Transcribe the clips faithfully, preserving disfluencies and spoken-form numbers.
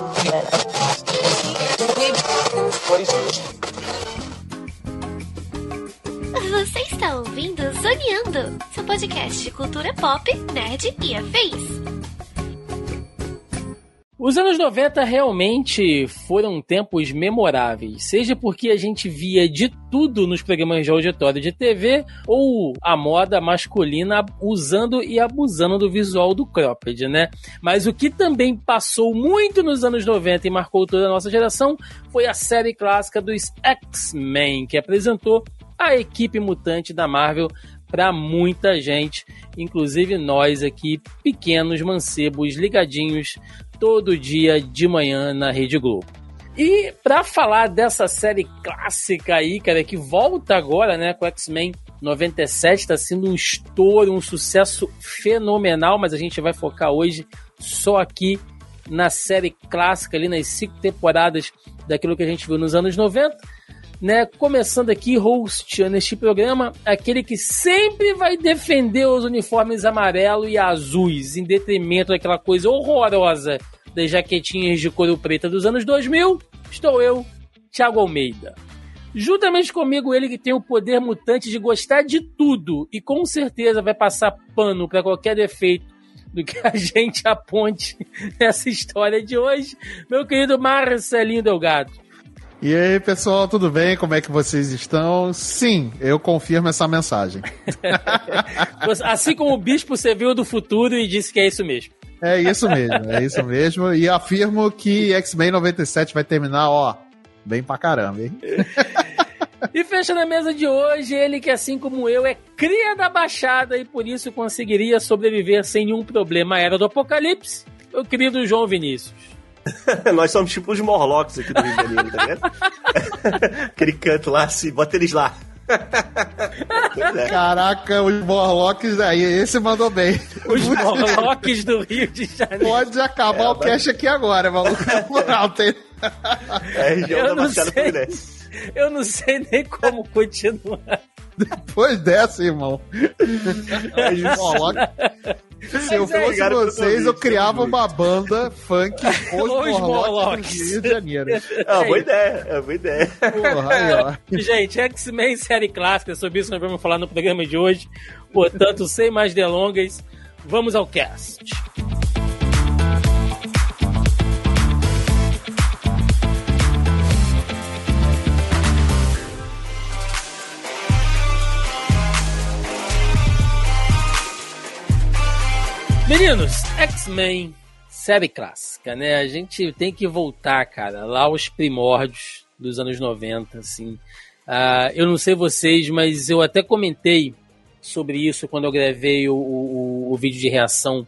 Você está ouvindo Zoneando, seu podcast de cultura pop, nerd e afins. Os anos noventa realmente foram tempos memoráveis, seja porque a gente via de tudo nos programas de auditório de T V, ou a moda masculina usando e abusando do visual do cropped, né? Mas o que também passou muito nos anos noventa e marcou toda a nossa geração foi a série clássica dos X-Men, que apresentou a equipe mutante da Marvel para muita gente, inclusive nós aqui, pequenos mancebos ligadinhos todo dia de manhã na Rede Globo. E para falar dessa série clássica aí, cara, que volta agora, né, com X-Men noventa e sete, tá sendo um estouro, um sucesso fenomenal, mas a gente vai focar hoje só aqui na série clássica, ali nas cinco temporadas daquilo que a gente viu nos anos noventa, né, começando aqui, hosteando este programa, aquele que sempre vai defender os uniformes amarelo e azuis, em detrimento daquela coisa horrorosa das jaquetinhas de couro preta dos anos dois mil, estou eu, Thiago Almeida. Juntamente comigo, ele que tem o poder mutante de gostar de tudo e com certeza vai passar pano para qualquer defeito do que a gente aponte nessa história de hoje, meu querido Marcelinho Delgado. E aí, pessoal, tudo bem? Como é que vocês estão? Sim, eu confirmo essa mensagem. Assim como o Bispo, você viu do futuro e disse que é isso mesmo. É isso mesmo, é isso mesmo. E afirmo que X-Men noventa e sete vai terminar, ó, bem pra caramba, hein? E fecha na mesa de hoje, ele que, assim como eu, é cria da Baixada e por isso conseguiria sobreviver sem nenhum problema à Era do Apocalipse, meu querido João Vinícius. Nós somos tipo os Morlocks aqui do Rio de Janeiro, tá vendo? Aquele canto lá, assim, bota eles lá. É. Caraca, os Morlocks aí, esse mandou bem. Os Morlocks do Rio de Janeiro. Pode acabar é, o cast aqui agora, maluco. Moral, tem... É a região da Baixada Fluminense. Eu não sei nem como continuar. Depois dessa, irmão. É, Morlock... Se eu fosse vocês, eu criava uma banda funk Os Morlocks do Rio de Janeiro. É uma boa ideia, é uma boa ideia. Porra, aí, ó. Gente, X-Men série clássica, sobre isso nós vamos falar no programa de hoje. Portanto, sem mais delongas, vamos ao cast. Meninos, X-Men, série clássica, né? A gente tem que voltar, cara, lá aos primórdios dos anos noventa, assim. Uh, eu não sei vocês, mas eu até comentei sobre isso quando eu gravei o, o, o vídeo de reação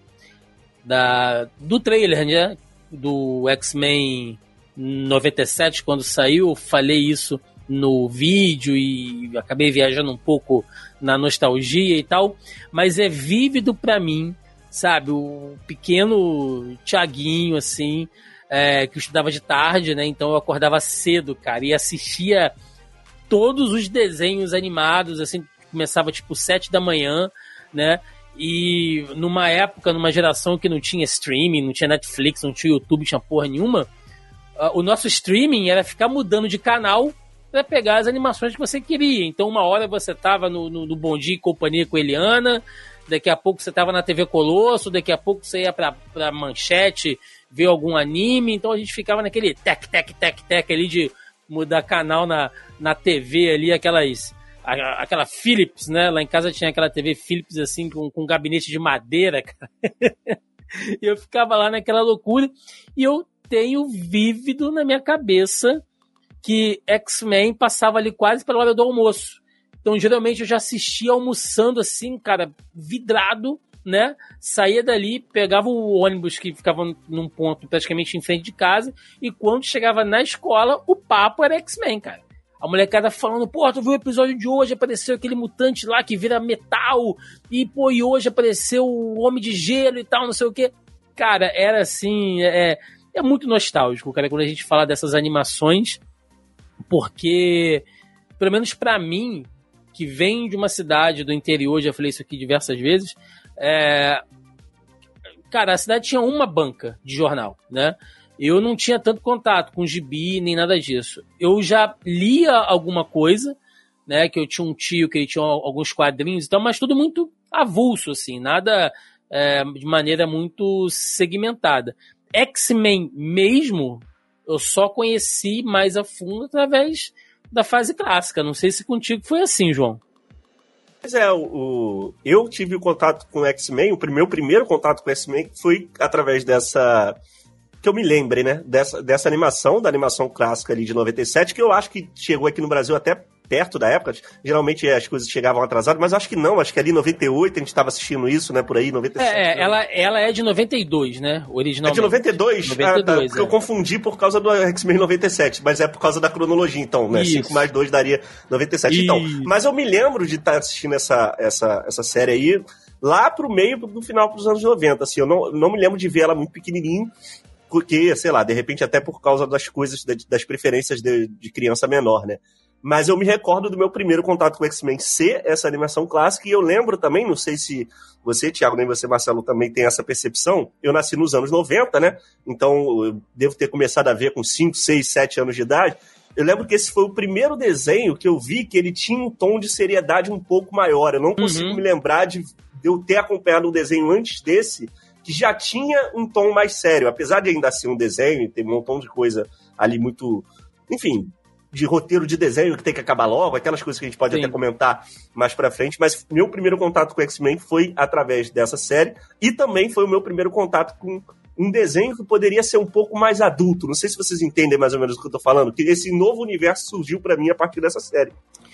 da, do trailer, né? Do X-Men noventa e sete, quando saiu. Eu falei isso no vídeo e acabei viajando um pouco na nostalgia e tal. Mas é vívido pra mim, sabe, o pequeno Thiaguinho, assim, é, que eu estudava de tarde, né, então eu acordava cedo, cara, e assistia todos os desenhos animados, assim, começava tipo sete da manhã, né, e numa época, numa geração que não tinha streaming, não tinha Netflix, não tinha YouTube, tinha porra nenhuma, uh, o nosso streaming era ficar mudando de canal para pegar as animações que você queria. Então uma hora você tava no, no, no Bom Dia e Companhia com Eliana, daqui a pouco você tava na T V Colosso, daqui a pouco você ia pra, pra Manchete ver algum anime, então a gente ficava naquele tec, tec, tec, tec ali de mudar canal na, na T V ali, aquelas, a, aquela Philips, né, lá em casa tinha aquela T V Philips assim, com, com um gabinete de madeira, cara, e eu ficava lá naquela loucura, e eu tenho vívido na minha cabeça que X-Men passava ali quase pela hora do almoço. Então, geralmente, eu já assistia almoçando assim, cara, vidrado, né? Saía dali, pegava o ônibus que ficava num ponto praticamente em frente de casa, e quando chegava na escola, o papo era X-Men, cara. A molecada falando, pô, tu viu o episódio de hoje, apareceu aquele mutante lá que vira metal, e pô, e hoje apareceu o Homem de Gelo e tal, não sei o quê. Cara, era assim, é, é muito nostálgico, cara, quando a gente fala dessas animações, porque, pelo menos pra mim, que vem de uma cidade do interior, já falei isso aqui diversas vezes, é... cara, a cidade tinha uma banca de jornal, né? eu não tinha tanto contato com gibi, nem nada disso. Eu já lia alguma coisa, né, que eu tinha um tio que ele tinha alguns quadrinhos e tal, mas tudo muito avulso, assim, nada é, de maneira muito segmentada. X-Men mesmo, eu só conheci mais a fundo através da fase clássica. Não sei se contigo foi assim, João. Pois é, o, o, eu tive o contato com o X-Men, o meu primeiro contato com o X-Men foi através dessa... que eu me lembre, né, dessa, dessa animação, da animação clássica ali de noventa e sete, que eu acho que chegou aqui no Brasil até perto da época. Geralmente as coisas chegavam atrasadas, mas acho que não, acho que ali em noventa e oito a gente estava assistindo isso, né, por aí, noventa e sete. É, ela, ela é de noventa e dois, né, originalmente. É de noventa e dois? noventa e dois, ah, tá, porque é. eu confundi por causa do X-Men noventa e sete, mas é por causa da cronologia, então, né, cinco mais dois daria noventa e sete. Isso. Então, mas eu me lembro de estar assistindo essa, essa, essa série aí, lá pro meio, no final dos anos noventa, assim, eu não, não me lembro de ver ela muito pequenininho, porque, sei lá, de repente até por causa das coisas, das preferências de, de criança menor, né. Mas eu me recordo do meu primeiro contato com o X-Men ser essa animação clássica, e eu lembro também, não sei se você, Thiago, nem você, Marcelo, também tem essa percepção, eu nasci nos anos noventa, né, então eu devo ter começado a ver com cinco, seis, sete anos de idade. Eu lembro que esse foi o primeiro desenho que eu vi que ele tinha um tom de seriedade um pouco maior. Eu não consigo uhum. me lembrar de, de eu ter acompanhado um desenho antes desse, que já tinha um tom mais sério, apesar de ainda ser um desenho, ter um montão de coisa ali muito, enfim, de roteiro de desenho que tem que acabar logo, aquelas coisas que a gente pode Sim. até comentar mais pra frente, mas meu primeiro contato com o X-Men foi através dessa série, e também foi o meu primeiro contato com um desenho que poderia ser um pouco mais adulto. Não sei se vocês entendem mais ou menos o que eu tô falando, que esse novo universo surgiu pra mim a partir dessa série.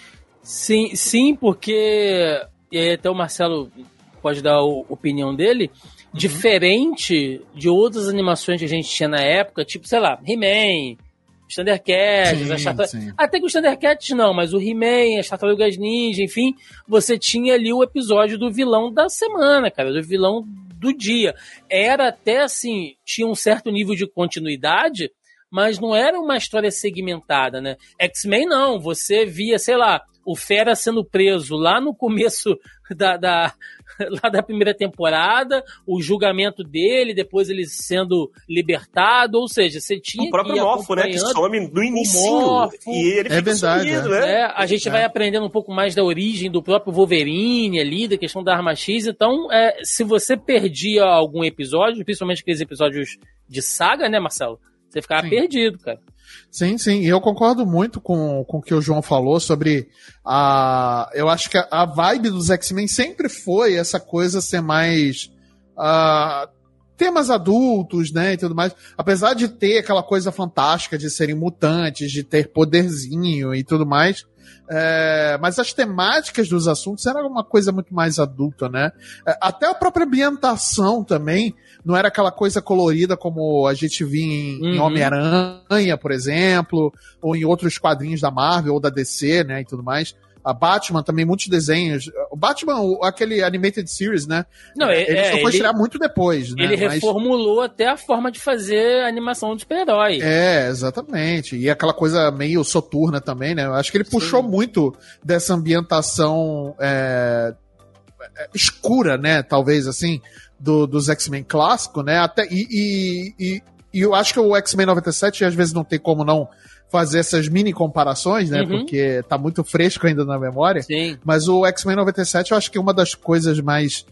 Sim, sim, porque, e aí até o Marcelo pode dar a opinião dele, uhum. diferente de outras animações que a gente tinha na época, tipo, sei lá, He-Man, os Thundercats, sim, as Tartarugas... até que os Thundercats não, mas o He-Man, as Tartarugas Ninja, enfim, você tinha ali o episódio do vilão da semana, cara, do vilão do dia. Era até assim, tinha um certo nível de continuidade, mas não era uma história segmentada, né? X-Men não, você via, sei lá, o Fera sendo preso lá no começo da, da, lá da primeira temporada, o julgamento dele, depois ele sendo libertado, ou seja, você tinha o próprio Morfo, né, que some no início e ele é fica verdade, sumido, é. né? É, a gente é. vai aprendendo um pouco mais da origem do próprio Wolverine ali, da questão da arma X, então é, se você perdia algum episódio, principalmente aqueles episódios de saga, né, Marcelo? Você ficava sim. perdido, cara. Sim, sim, e eu concordo muito com, com o que o João falou sobre a... Eu acho que a, a vibe dos X-Men sempre foi essa coisa ser mais... Uh, temas adultos, né, e tudo mais. Apesar de ter aquela coisa fantástica de serem mutantes, de ter poderzinho e tudo mais... É, mas as temáticas dos assuntos eram uma coisa muito mais adulta, né? Até a própria ambientação também não era aquela coisa colorida como a gente via em, uhum. em Homem-Aranha, por exemplo, ou em outros quadrinhos da Marvel ou da D C, né, e tudo mais. A Batman também, muitos desenhos. O Batman, aquele Animated Series, né? Não, é, ele só foi ele, estrear muito depois, né? Ele Mas... reformulou até a forma de fazer a animação de super-herói. É, exatamente. E aquela coisa meio soturna também, né? Eu acho que ele puxou Sim. muito dessa ambientação é, escura, né? Talvez, assim, do, dos X-Men clássicos, né? Até, e, e, e, e eu acho que o X-Men noventa e sete, às vezes, não tem como não fazer essas mini comparações, né? Uhum. Porque tá muito fresco ainda na memória. Sim. Mas o X-Men noventa e sete eu acho que é uma das coisas mais...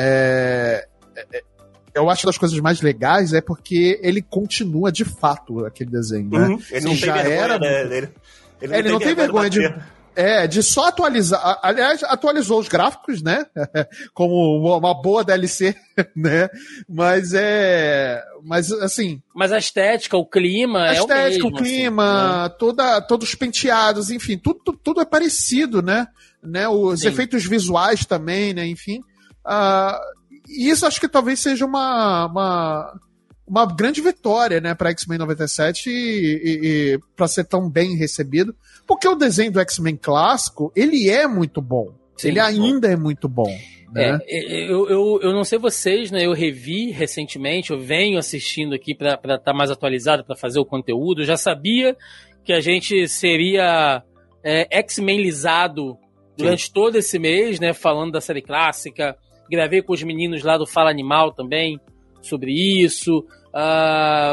É, é, eu acho das coisas mais legais é porque ele continua de fato aquele desenho, né? Uhum. Ele não já tem vergonha, era... né? Ele, ele não, ele tem, não tem vergonha de... de É, de só atualizar. Aliás, atualizou os gráficos, né? Como uma boa D L C, né? Mas é. Mas assim. Mas a estética, o clima. A estética, é o, mesmo, o clima, assim, né? toda, todos os penteados, enfim, tudo, tudo, tudo é parecido, né? né? Os Sim. efeitos visuais também, né? Enfim. Uh, e isso acho que talvez seja uma. uma... uma grande vitória, né, para X-Men noventa e sete e, e, e para ser tão bem recebido, porque o desenho do X-Men clássico, ele é muito bom. Sim, ele ainda bom. é muito bom. Né? É, eu, eu, eu não sei vocês, né, eu revi recentemente, eu venho assistindo aqui para estar tá mais atualizado, para fazer o conteúdo, eu já sabia que a gente seria é, X-Menizado durante Sim. todo esse mês, né, falando da série clássica, gravei com os meninos lá do Fala Animal também, sobre isso, uh,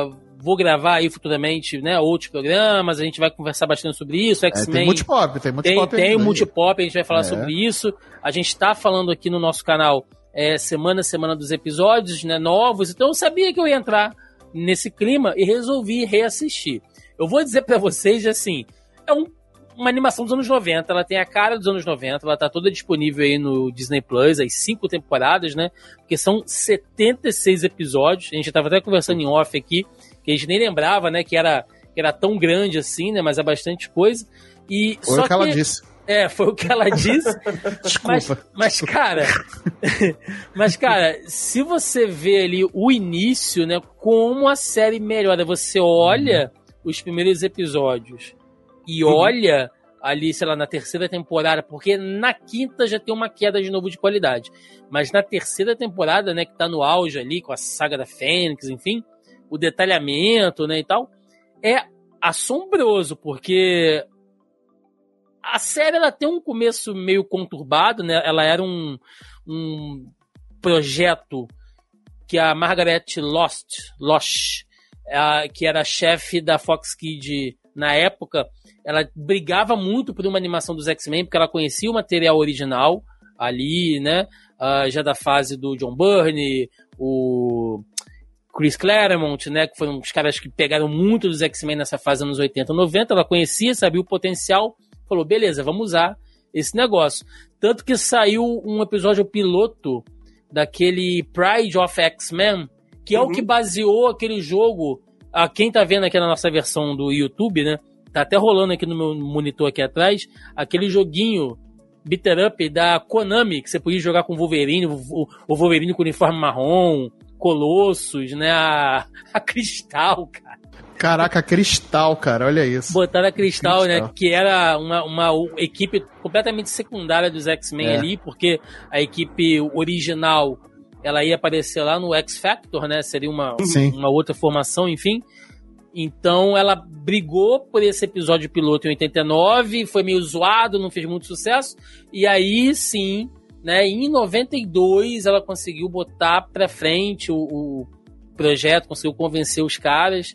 vou gravar aí futuramente, né, outros programas, a gente vai conversar bastante sobre isso, X-Men. É, tem multipop, tem multipop. Tem, tem o multipop, a gente vai falar é. sobre isso. A gente tá falando aqui no nosso canal é, semana a semana dos episódios, né, novos, então eu sabia que eu ia entrar nesse clima e resolvi reassistir. Eu vou dizer pra vocês, assim, é um, uma animação dos anos noventa, ela tem a cara dos anos noventa, ela tá toda disponível aí no Disney Plus, as cinco temporadas, né, porque são setenta e seis episódios, a gente tava até conversando em off aqui, que a gente nem lembrava, né, que era, que era tão grande assim, né, mas é bastante coisa. E foi só o que, que ela disse. É, foi o que ela disse. Desculpa. Mas, mas, cara, mas, cara, se você vê ali o início, né, como a série melhora, você olha uhum. os primeiros episódios e uhum. olha ali, sei lá, na terceira temporada, porque na quinta já tem uma queda de novo de qualidade. Mas na terceira temporada, né, que tá no auge ali, com a saga da Fênix, enfim, o detalhamento, né, e tal, é assombroso, porque a série, ela tem um começo meio conturbado, né? Ela era um, um projeto que a Margaret Lost, Losh, a, que era a chefe da Fox Kids na época, ela brigava muito por uma animação dos X-Men, porque ela conhecia o material original ali, né? Uh, já da fase do John Byrne, o Chris Claremont, né? Que foram os caras que pegaram muito dos X-Men nessa fase dos anos oitenta, noventa. Ela conhecia, sabia o potencial, falou, beleza, vamos usar esse negócio. Tanto que saiu um episódio piloto daquele Pride of X-Men, que é uhum. o que baseou aquele jogo. A quem tá vendo aqui na nossa versão do YouTube, né? Tá até rolando aqui no meu monitor aqui atrás, aquele joguinho beat up da Konami, que você podia jogar com o Wolverine, o, o Wolverine com o uniforme marrom, Colossus, né? A, a Cristal, cara. Caraca, Cristal, cara, olha isso. Botaram a Cristal, Cristal. né, que era uma, uma equipe completamente secundária dos X-Men é. ali, porque a equipe original, ela ia aparecer lá no X-Factor, né, seria uma, uma outra formação, enfim. Então ela brigou por esse episódio piloto em oitenta e nove, foi meio zoado, não fez muito sucesso, e aí sim, né, em noventa e dois ela conseguiu botar pra frente o... o projeto, conseguiu convencer os caras.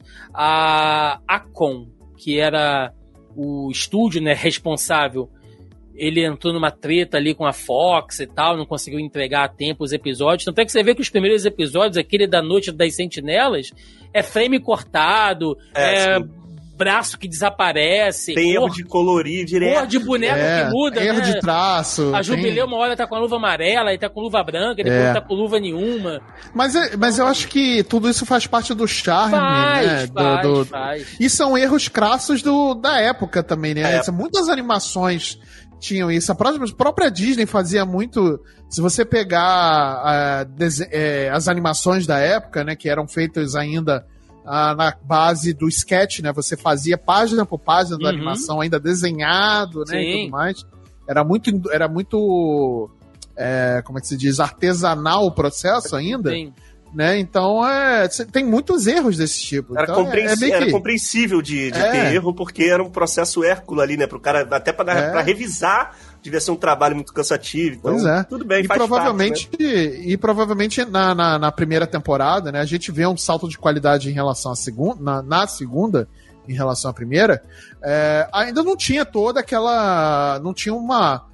A Acon, que era o estúdio, né, responsável, ele entrou numa treta ali com a Fox e tal, não conseguiu entregar a tempo os episódios. Tanto é que você vê que os primeiros episódios, aquele da Noite das Sentinelas, é frame cortado, é, é braço que desaparece. Tem erro de colorir direto. Cor de boneco é, que muda, erro né? de traço. A Jubileu tem... uma hora tá com a luva amarela, e tá com luva branca, depois é. tá com luva nenhuma. Mas, mas eu acho que tudo isso faz parte do charme, faz, né? Faz, do, do... faz. E são erros crassos do, da época também, né? É. Muitas animações tinham isso. A própria, a própria Disney fazia muito... Se você pegar uh, dese... é, as animações da época, né? Que eram feitas ainda... Ah, na base do sketch, né? Você fazia página por página da uhum. animação ainda desenhado, né? Sim. E tudo mais. Era muito, era muito é, como é que se diz? Artesanal o processo ainda. Sim. Né? Então, é, tem muitos erros desse tipo. Era, então, compreensi- é, é era que... compreensível de, de é. ter erro, porque era um processo hérculo ali, né? Pro cara, até pra, é. pra revisar, devia ser um trabalho muito cansativo. Então, pois é. Tudo bem, e faz provavelmente, parte, né? E provavelmente na, na, na primeira temporada, né? A gente vê um salto de qualidade em relação à segunda, na, na segunda, em relação à primeira. É, ainda não tinha toda aquela... Não tinha uma...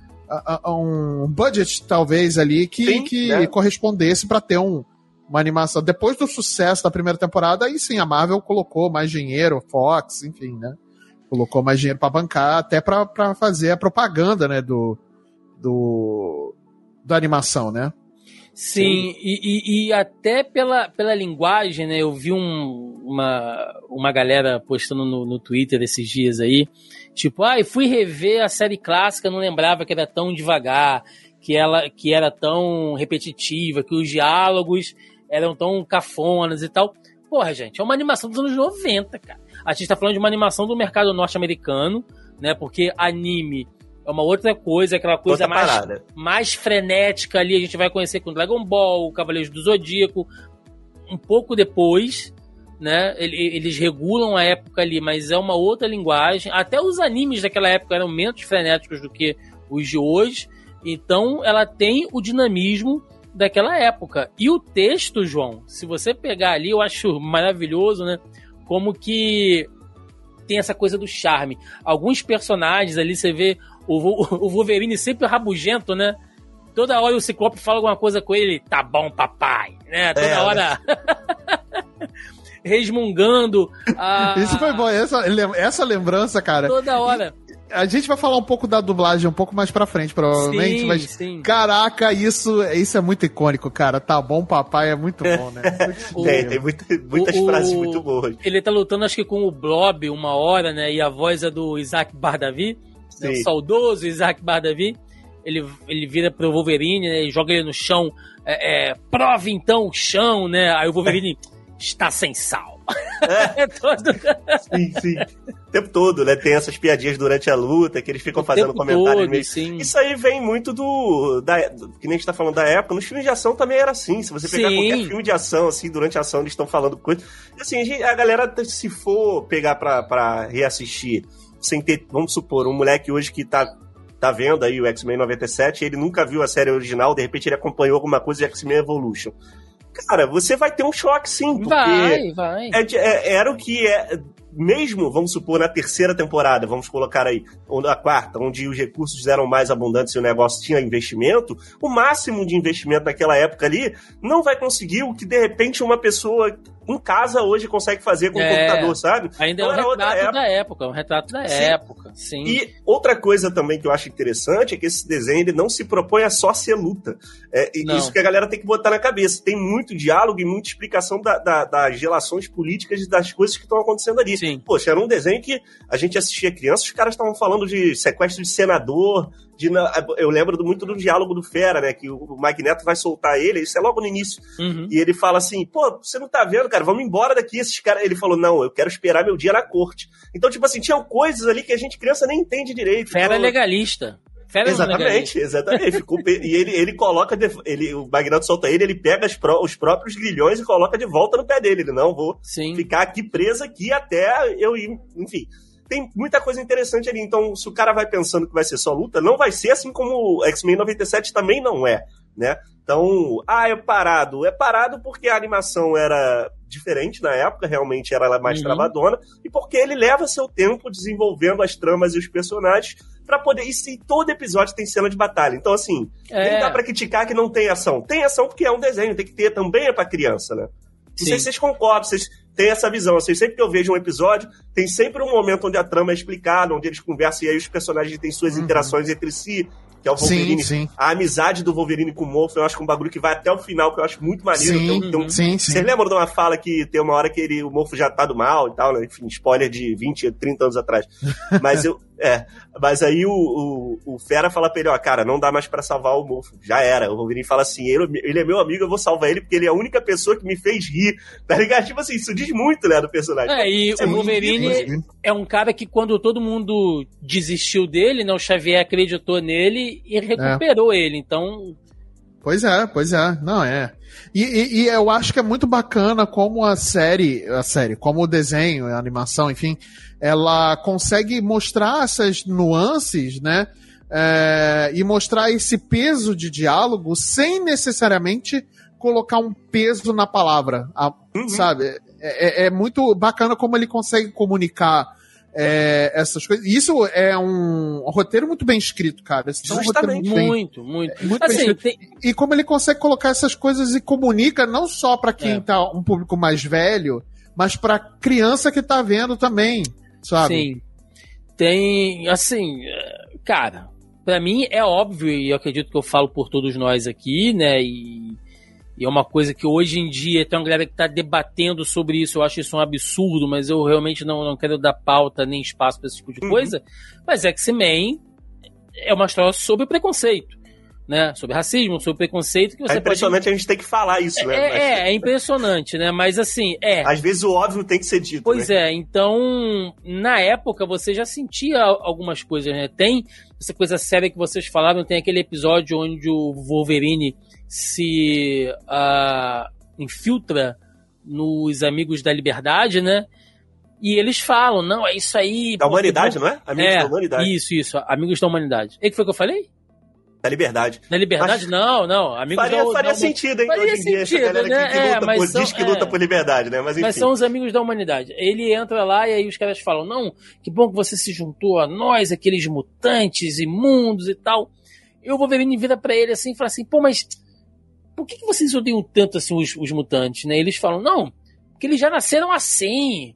um budget, talvez, ali que, sim, que né? correspondesse para ter um uma animação. Depois do sucesso da primeira temporada, aí sim, a Marvel colocou mais dinheiro, Fox, enfim, né? Colocou mais dinheiro pra bancar, até pra, pra fazer a propaganda, né, do, do da animação, né? Sim, sim. E, e, e até pela, pela linguagem, né, eu vi um, uma, uma galera postando no, no Twitter esses dias aí, tipo, ah, eu fui rever a série clássica, não lembrava que era tão devagar, que, ela, que era tão repetitiva, que os diálogos eram tão cafonas e tal. Porra, gente, é uma animação dos anos noventa, cara. A gente tá falando de uma animação do mercado norte-americano, né? Porque anime é uma outra coisa, aquela coisa mais, mais frenética ali. A gente vai conhecer com Dragon Ball, Cavaleiros do Zodíaco, um pouco depois, né? Eles regulam a época ali, mas é uma outra linguagem. Até os animes daquela época eram menos frenéticos do que os de hoje. Então, ela tem o dinamismo daquela época. E o texto, João, se você pegar ali, eu acho maravilhoso, né? como que tem essa coisa do charme. Alguns personagens ali, você vê o, o Wolverine sempre rabugento, né? Toda hora o Ciclope fala alguma coisa com ele, tá bom, papai, né? Toda é, hora resmungando. A... Isso foi bom, essa, essa lembrança, cara. Toda hora. E a gente vai falar um pouco da dublagem um pouco mais pra frente, provavelmente, sim, mas sim. Caraca, isso, isso é muito icônico, cara. Tá bom, papai, é muito bom, né? Muito tem, tem muita, muitas o, frases muito boas. Ele tá lutando, acho que com o Blob uma hora, né? E a voz é do Isaac Bardavi, né, o saudoso Isaac Bardavi. Ele, ele vira pro Wolverine, né, e joga ele no chão. É, é, prove então o chão, né? Aí o Wolverine está sem sal. É. todo... Sim, sim. O tempo todo, né? Tem essas piadinhas durante a luta que eles ficam o fazendo comentários todo, meio... sim. Isso aí vem muito do, da, do... Que nem a gente tá falando da época. Nos filmes de ação também era assim. Se você pegar sim. qualquer filme de ação, assim, durante a ação eles estão falando coisas... E assim, a, gente, a galera, se for pegar pra, pra reassistir, sem ter... Vamos supor, um moleque hoje que tá... tá vendo aí o X-Men noventa e sete, ele nunca viu a série original, de repente ele acompanhou alguma coisa de X-Men Evolution. Cara, você vai ter um choque sim, porque vai, vai. É, é, era o que é, mesmo, vamos supor, na terceira temporada, vamos colocar aí, ou na quarta, onde os recursos eram mais abundantes e o negócio tinha investimento, o máximo de investimento naquela época ali não vai conseguir o que, de repente, uma pessoa em casa hoje consegue fazer com o é, computador, sabe? Ainda então, é um retrato época. da época, um retrato da sim. época, sim. E outra coisa também que eu acho interessante é que esse desenho ele não se propõe a só ser luta. É, isso que a galera tem que botar na cabeça. Tem muito diálogo e muita explicação da, da, das relações políticas e das coisas que estão acontecendo ali. Sim. Poxa, era um desenho que a gente assistia criança, os caras estavam falando de sequestro de senador, de, eu lembro muito do diálogo do Fera, né, que o Magneto vai soltar ele, isso é logo no início, uhum. e ele fala assim, pô, você não tá vendo, cara, vamos embora daqui, esses caras, ele falou, não, eu quero esperar meu dia na corte. Então, tipo assim, tinham coisas ali que a gente criança nem entende direito. Fera então... é legalista. Fera exatamente, legalista. exatamente. Ficou, e ele, ele coloca, de, ele, o Magneto solta ele, ele pega as pró, os próprios grilhões e coloca de volta no pé dele. Ele, não, vou Sim. ficar aqui preso aqui até eu ir, enfim... Tem muita coisa interessante ali, então se o cara vai pensando que vai ser só luta, não vai ser, assim como o X-Men noventa e sete também não é, né? Então, ah, é parado. É parado porque a animação era diferente na época, realmente era mais uhum. travadona, e porque ele leva seu tempo desenvolvendo as tramas e os personagens pra poder... E se todo episódio tem cena de batalha. Então, assim, é. nem dá pra criticar que não tem ação. Tem ação porque é um desenho, tem que ter, também é pra criança, né? Não sei se vocês concordam, vocês têm essa visão. Assim, sempre que eu vejo um episódio, tem sempre um momento onde a trama é explicada, onde eles conversam e aí os personagens têm suas uhum. interações entre si, que é o Wolverine. Sim, sim. A amizade do Wolverine com o Morph, eu acho que é um bagulho que vai até o final, que eu acho muito maneiro. Sim, tem, tem um... sim, sim. Vocês lembram de uma fala que tem uma hora que ele, o Morph já tá do mal e tal, né? Enfim, spoiler de vinte, trinta anos atrás. Mas eu... É, mas aí o, o, o Fera fala pra ele, ó, cara, não dá mais pra salvar o Morph, já era. O Wolverine fala assim, ele, ele é meu amigo, eu vou salvar ele porque ele é a única pessoa que me fez rir, tá ligado? Tipo assim, isso diz muito, né, do personagem. É, e é o Wolverine é um cara que quando todo mundo desistiu dele, né, o Xavier acreditou nele e recuperou é. ele, então... Pois é, pois é, não é. E, e, e eu acho que é muito bacana como a série, a série, como o desenho, a animação, enfim, ela consegue mostrar essas nuances, né? É, e mostrar esse peso de diálogo sem necessariamente colocar um peso na palavra, a, uhum. sabe? É, é muito bacana como ele consegue comunicar É, essas coisas. Isso é um roteiro muito bem escrito, cara. Esse Justamente. É um muito, bem, muito. É, muito assim, bem escrito. Tem... E como ele consegue colocar essas coisas e comunica não só pra quem é. tá um público mais velho, mas pra criança que tá vendo também, sabe? Sim. Tem, assim, cara, pra mim é óbvio, e eu acredito que eu falo por todos nós aqui, né, e E é uma coisa que hoje em dia tem uma galera que está debatendo sobre isso. Eu acho isso um absurdo, mas eu realmente não, não quero dar pauta nem espaço para esse tipo de coisa. Uhum. Mas X-Men é uma história sobre preconceito, né? Sobre racismo, sobre preconceito. Que você é impressionante pode... a gente ter que falar isso, né? É, é, é impressionante, né? Mas assim, é... Às vezes o óbvio tem que ser dito, Pois né? é, então, na época você já sentia algumas coisas, né? Tem essa coisa séria que vocês falaram, tem aquele episódio onde o Wolverine se uh, infiltra nos Amigos da Liberdade, né? E eles falam, não, é isso aí... Da humanidade, não é? Amigos é, da humanidade. Isso, isso, Amigos da Humanidade. É que foi o que eu falei? Da Liberdade. Da Liberdade? Mas não, não. Amigos faria da, faria da sentido, hein? Faria hoje em dia, sentido, essa galera né? que, que, é, luta por, são, diz que é, luta por liberdade, né? Mas, enfim. Mas são os amigos da humanidade. Ele entra lá e aí os caras falam, não, que bom que você se juntou a nós, aqueles mutantes imundos e tal. Eu vou ver vira pra ele assim e fala assim, pô, mas por que, que vocês odeiam tanto assim os, os mutantes, né? Eles falam, não, porque eles já nasceram assim.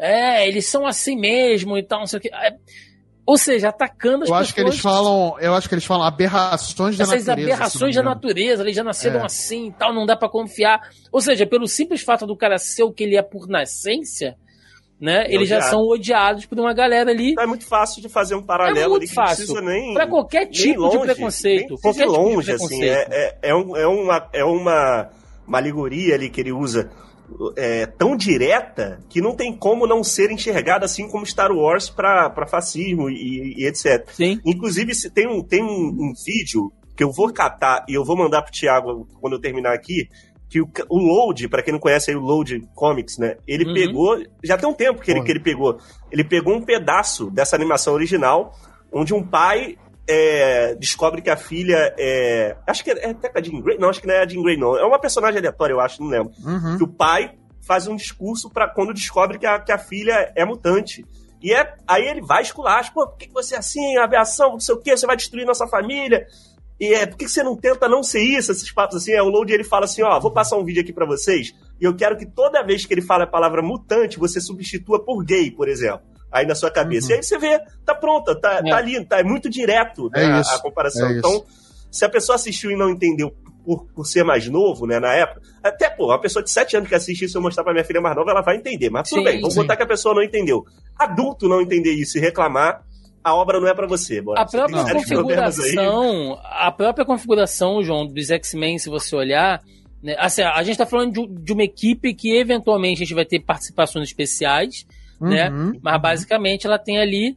É, eles são assim mesmo e tal, não sei o que. É, ou seja, atacando as eu pessoas. Acho que eles falam, eu acho que eles falam aberrações da essas natureza. Essas aberrações da natureza, eles já nasceram é. assim e tal, não dá pra confiar. Ou seja, pelo simples fato do cara ser o que ele é por nascença, né? É eles odiado. já são odiados por uma galera ali. É muito fácil de fazer um paralelo é muito ali que fácil. não precisa nem. Pra qualquer tipo longe, de preconceito. Nem qualquer longe, tipo de preconceito. Assim, é, é, é, um, é, uma, é uma, uma alegoria ali que ele usa. É, tão direta que não tem como não ser enxergada assim como Star Wars para fascismo e, e etcétera. Sim. Inclusive, se tem, um, tem um, um vídeo que eu vou catar e eu vou mandar pro Thiago quando eu terminar aqui, que o, o Load, para quem não conhece aí o Load Comics, né? Ele uhum. pegou, já tem um tempo que ele, que ele pegou, ele pegou um pedaço dessa animação original, onde um pai É, descobre que a filha é... Acho que é até a Jean Grey. Não, acho que não é a Jean Grey, não. É uma personagem aleatória, eu acho, não lembro. Uhum. Que o pai faz um discurso pra quando descobre que a, que a filha é mutante. E é, aí ele vai esculacho. Pô, por que você é assim? Aviação, não sei o quê, você vai destruir nossa família. E é, por que você não tenta não ser isso? Esses papos assim. É, o Load, ele fala assim, ó, vou passar um vídeo aqui pra vocês e eu quero que toda vez que ele fala a palavra mutante, você substitua por gay, por exemplo. Aí na sua cabeça. Uhum. E aí você vê, tá pronta, tá, é. tá ali, tá, é muito direto, né, é a, a comparação. É então, se a pessoa assistiu e não entendeu por, por ser mais novo, né, na época, até, pô, uma pessoa de sete anos que assiste isso, eu mostrar pra minha filha mais nova, ela vai entender. Mas tudo sim, bem, vamos sim. botar que a pessoa não entendeu. Adulto não entender isso e reclamar, a obra não é pra você. Bora. A própria você configuração, a própria configuração, João, dos X-Men, se você olhar, né, assim, a gente tá falando de, de uma equipe que eventualmente a gente vai ter participações especiais, Uhum, né? Mas basicamente ela tem ali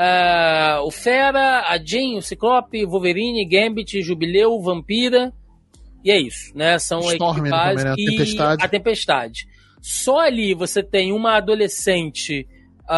uh, o Fera, a Jean, o Ciclope, Wolverine, Gambit, Jubileu, Vampira, e é isso, né? São Storm, equipes básicas, né? A Tempestade. E a Tempestade. Só ali você tem uma adolescente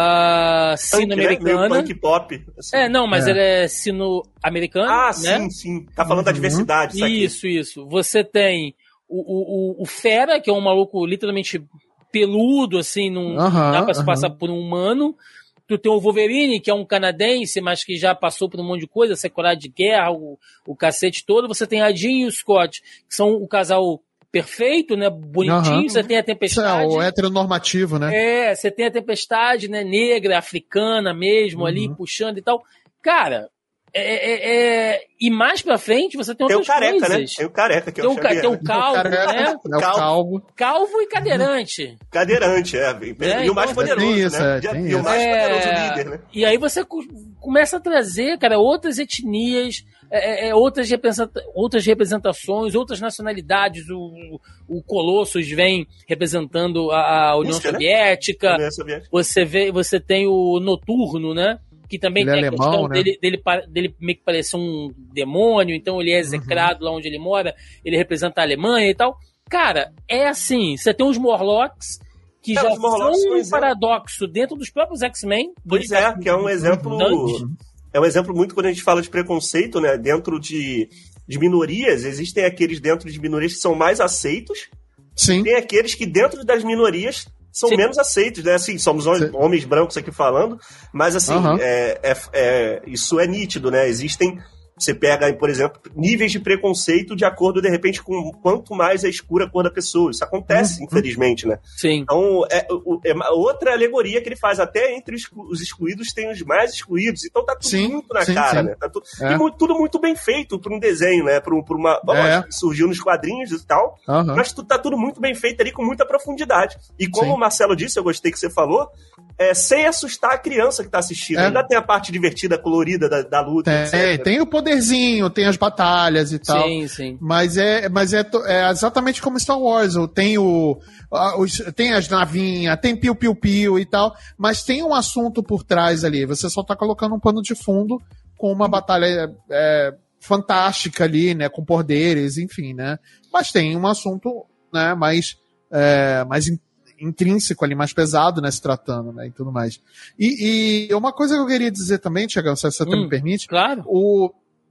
uh, sino-americana. Meio punk pop. Assim. É, não, mas é. ela é sino-americana. Ah, né? sim, sim. Tá falando uhum. da diversidade. Isso, isso, aqui. isso. Você tem o, o, o Fera, que é um maluco literalmente peludo, assim, não, uhum, não dá pra se uhum. passar por um humano. Tu tem o Wolverine, que é um canadense, mas que já passou por um monte de coisa, sequelado de guerra, o, o cacete todo. Você tem a Jean e o Scott, que são o casal perfeito, né, bonitinho. Uhum. Você tem a Tempestade. É, o heteronormativo, né? É, você tem a Tempestade, né, negra, africana mesmo, uhum. ali, puxando e tal. Cara... É, é, é... E mais pra frente você tem outras tem o careca, coisas. Né? Tem o careca, que tem é o o, ca... tem o calvo, careca, né? É o calvo. Calvo e cadeirante. Cadeirante, é. é e o mais poderoso, isso, né? É, e o mais é... poderoso líder, né? E aí você começa a trazer, cara, outras etnias, é, é, outras, representa... outras representações, outras nacionalidades. O, o Colossus vem representando a, a União, Música, Soviética. Né? União Soviética. Você, vê, você tem o Noturno, né? Que também ele tem é a questão alemão, né? dele, dele, dele meio que parecer um demônio, então ele é execrado uhum. lá onde ele mora, ele representa a Alemanha e tal. Cara, é assim, você tem os Morlocks, que é, já Morlocks são um exemplo. paradoxo dentro dos próprios X-Men. Pois é, que é um exemplo... Uhum. É um exemplo muito quando a gente fala de preconceito, né? Dentro de, de minorias, existem aqueles dentro de minorias que são mais aceitos. Sim. Tem aqueles que dentro das minorias... são Sim. menos aceitos, né? Assim, somos Sim. homens brancos aqui falando, mas assim, uhum. é, é, é, isso é nítido, né? Existem, você pega, por exemplo, níveis de preconceito de acordo, de repente, com quanto mais é escura a cor da pessoa. Isso acontece, uhum. infelizmente, né? Sim. Então, é, é outra alegoria que ele faz. Até entre os excluídos tem os mais excluídos. Então tá tudo sim, muito na sim, cara, sim. né? Tá tu, é. E muito, tudo muito bem feito para um desenho, né? Para uma... É. Surgiu nos quadrinhos e tal. Uhum. Mas tu, tá tudo muito bem feito ali, com muita profundidade. E como sim. o Marcelo disse, eu gostei que você falou, é, sem assustar a criança que tá assistindo. É. Ainda tem a parte divertida, colorida da, da luta, é, etcétera. Tem o poderzinho, tem as batalhas e tal. Sim, sim. Mas é, mas é, é exatamente como Star Wars. Tem, o, os, tem as navinhas, tem piu-piu-piu e tal, mas tem um assunto por trás ali. Você só tá colocando um pano de fundo com uma batalha é, fantástica ali, né? Com poderes, enfim, né? Mas tem um assunto, né, mais, é, mais intrínseco ali, mais pesado, né, se tratando, né, e tudo mais. E, e uma coisa que eu queria dizer também, Tiagão, se você hum, me permite, claro. o,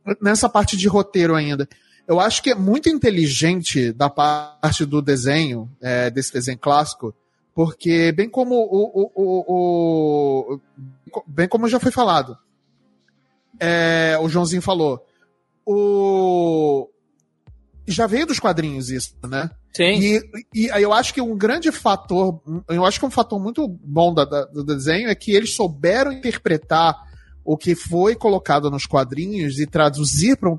nessa parte de roteiro ainda. Eu acho que é muito inteligente da parte do desenho, é, desse desenho clássico, porque bem como o, o, o, o bem como já foi falado, é, o Joãozinho falou, o já veio dos quadrinhos isso, né? Sim. E, e eu acho que um grande fator, eu acho que um fator muito bom da, da, do desenho é que eles souberam interpretar o que foi colocado nos quadrinhos e traduzir para um,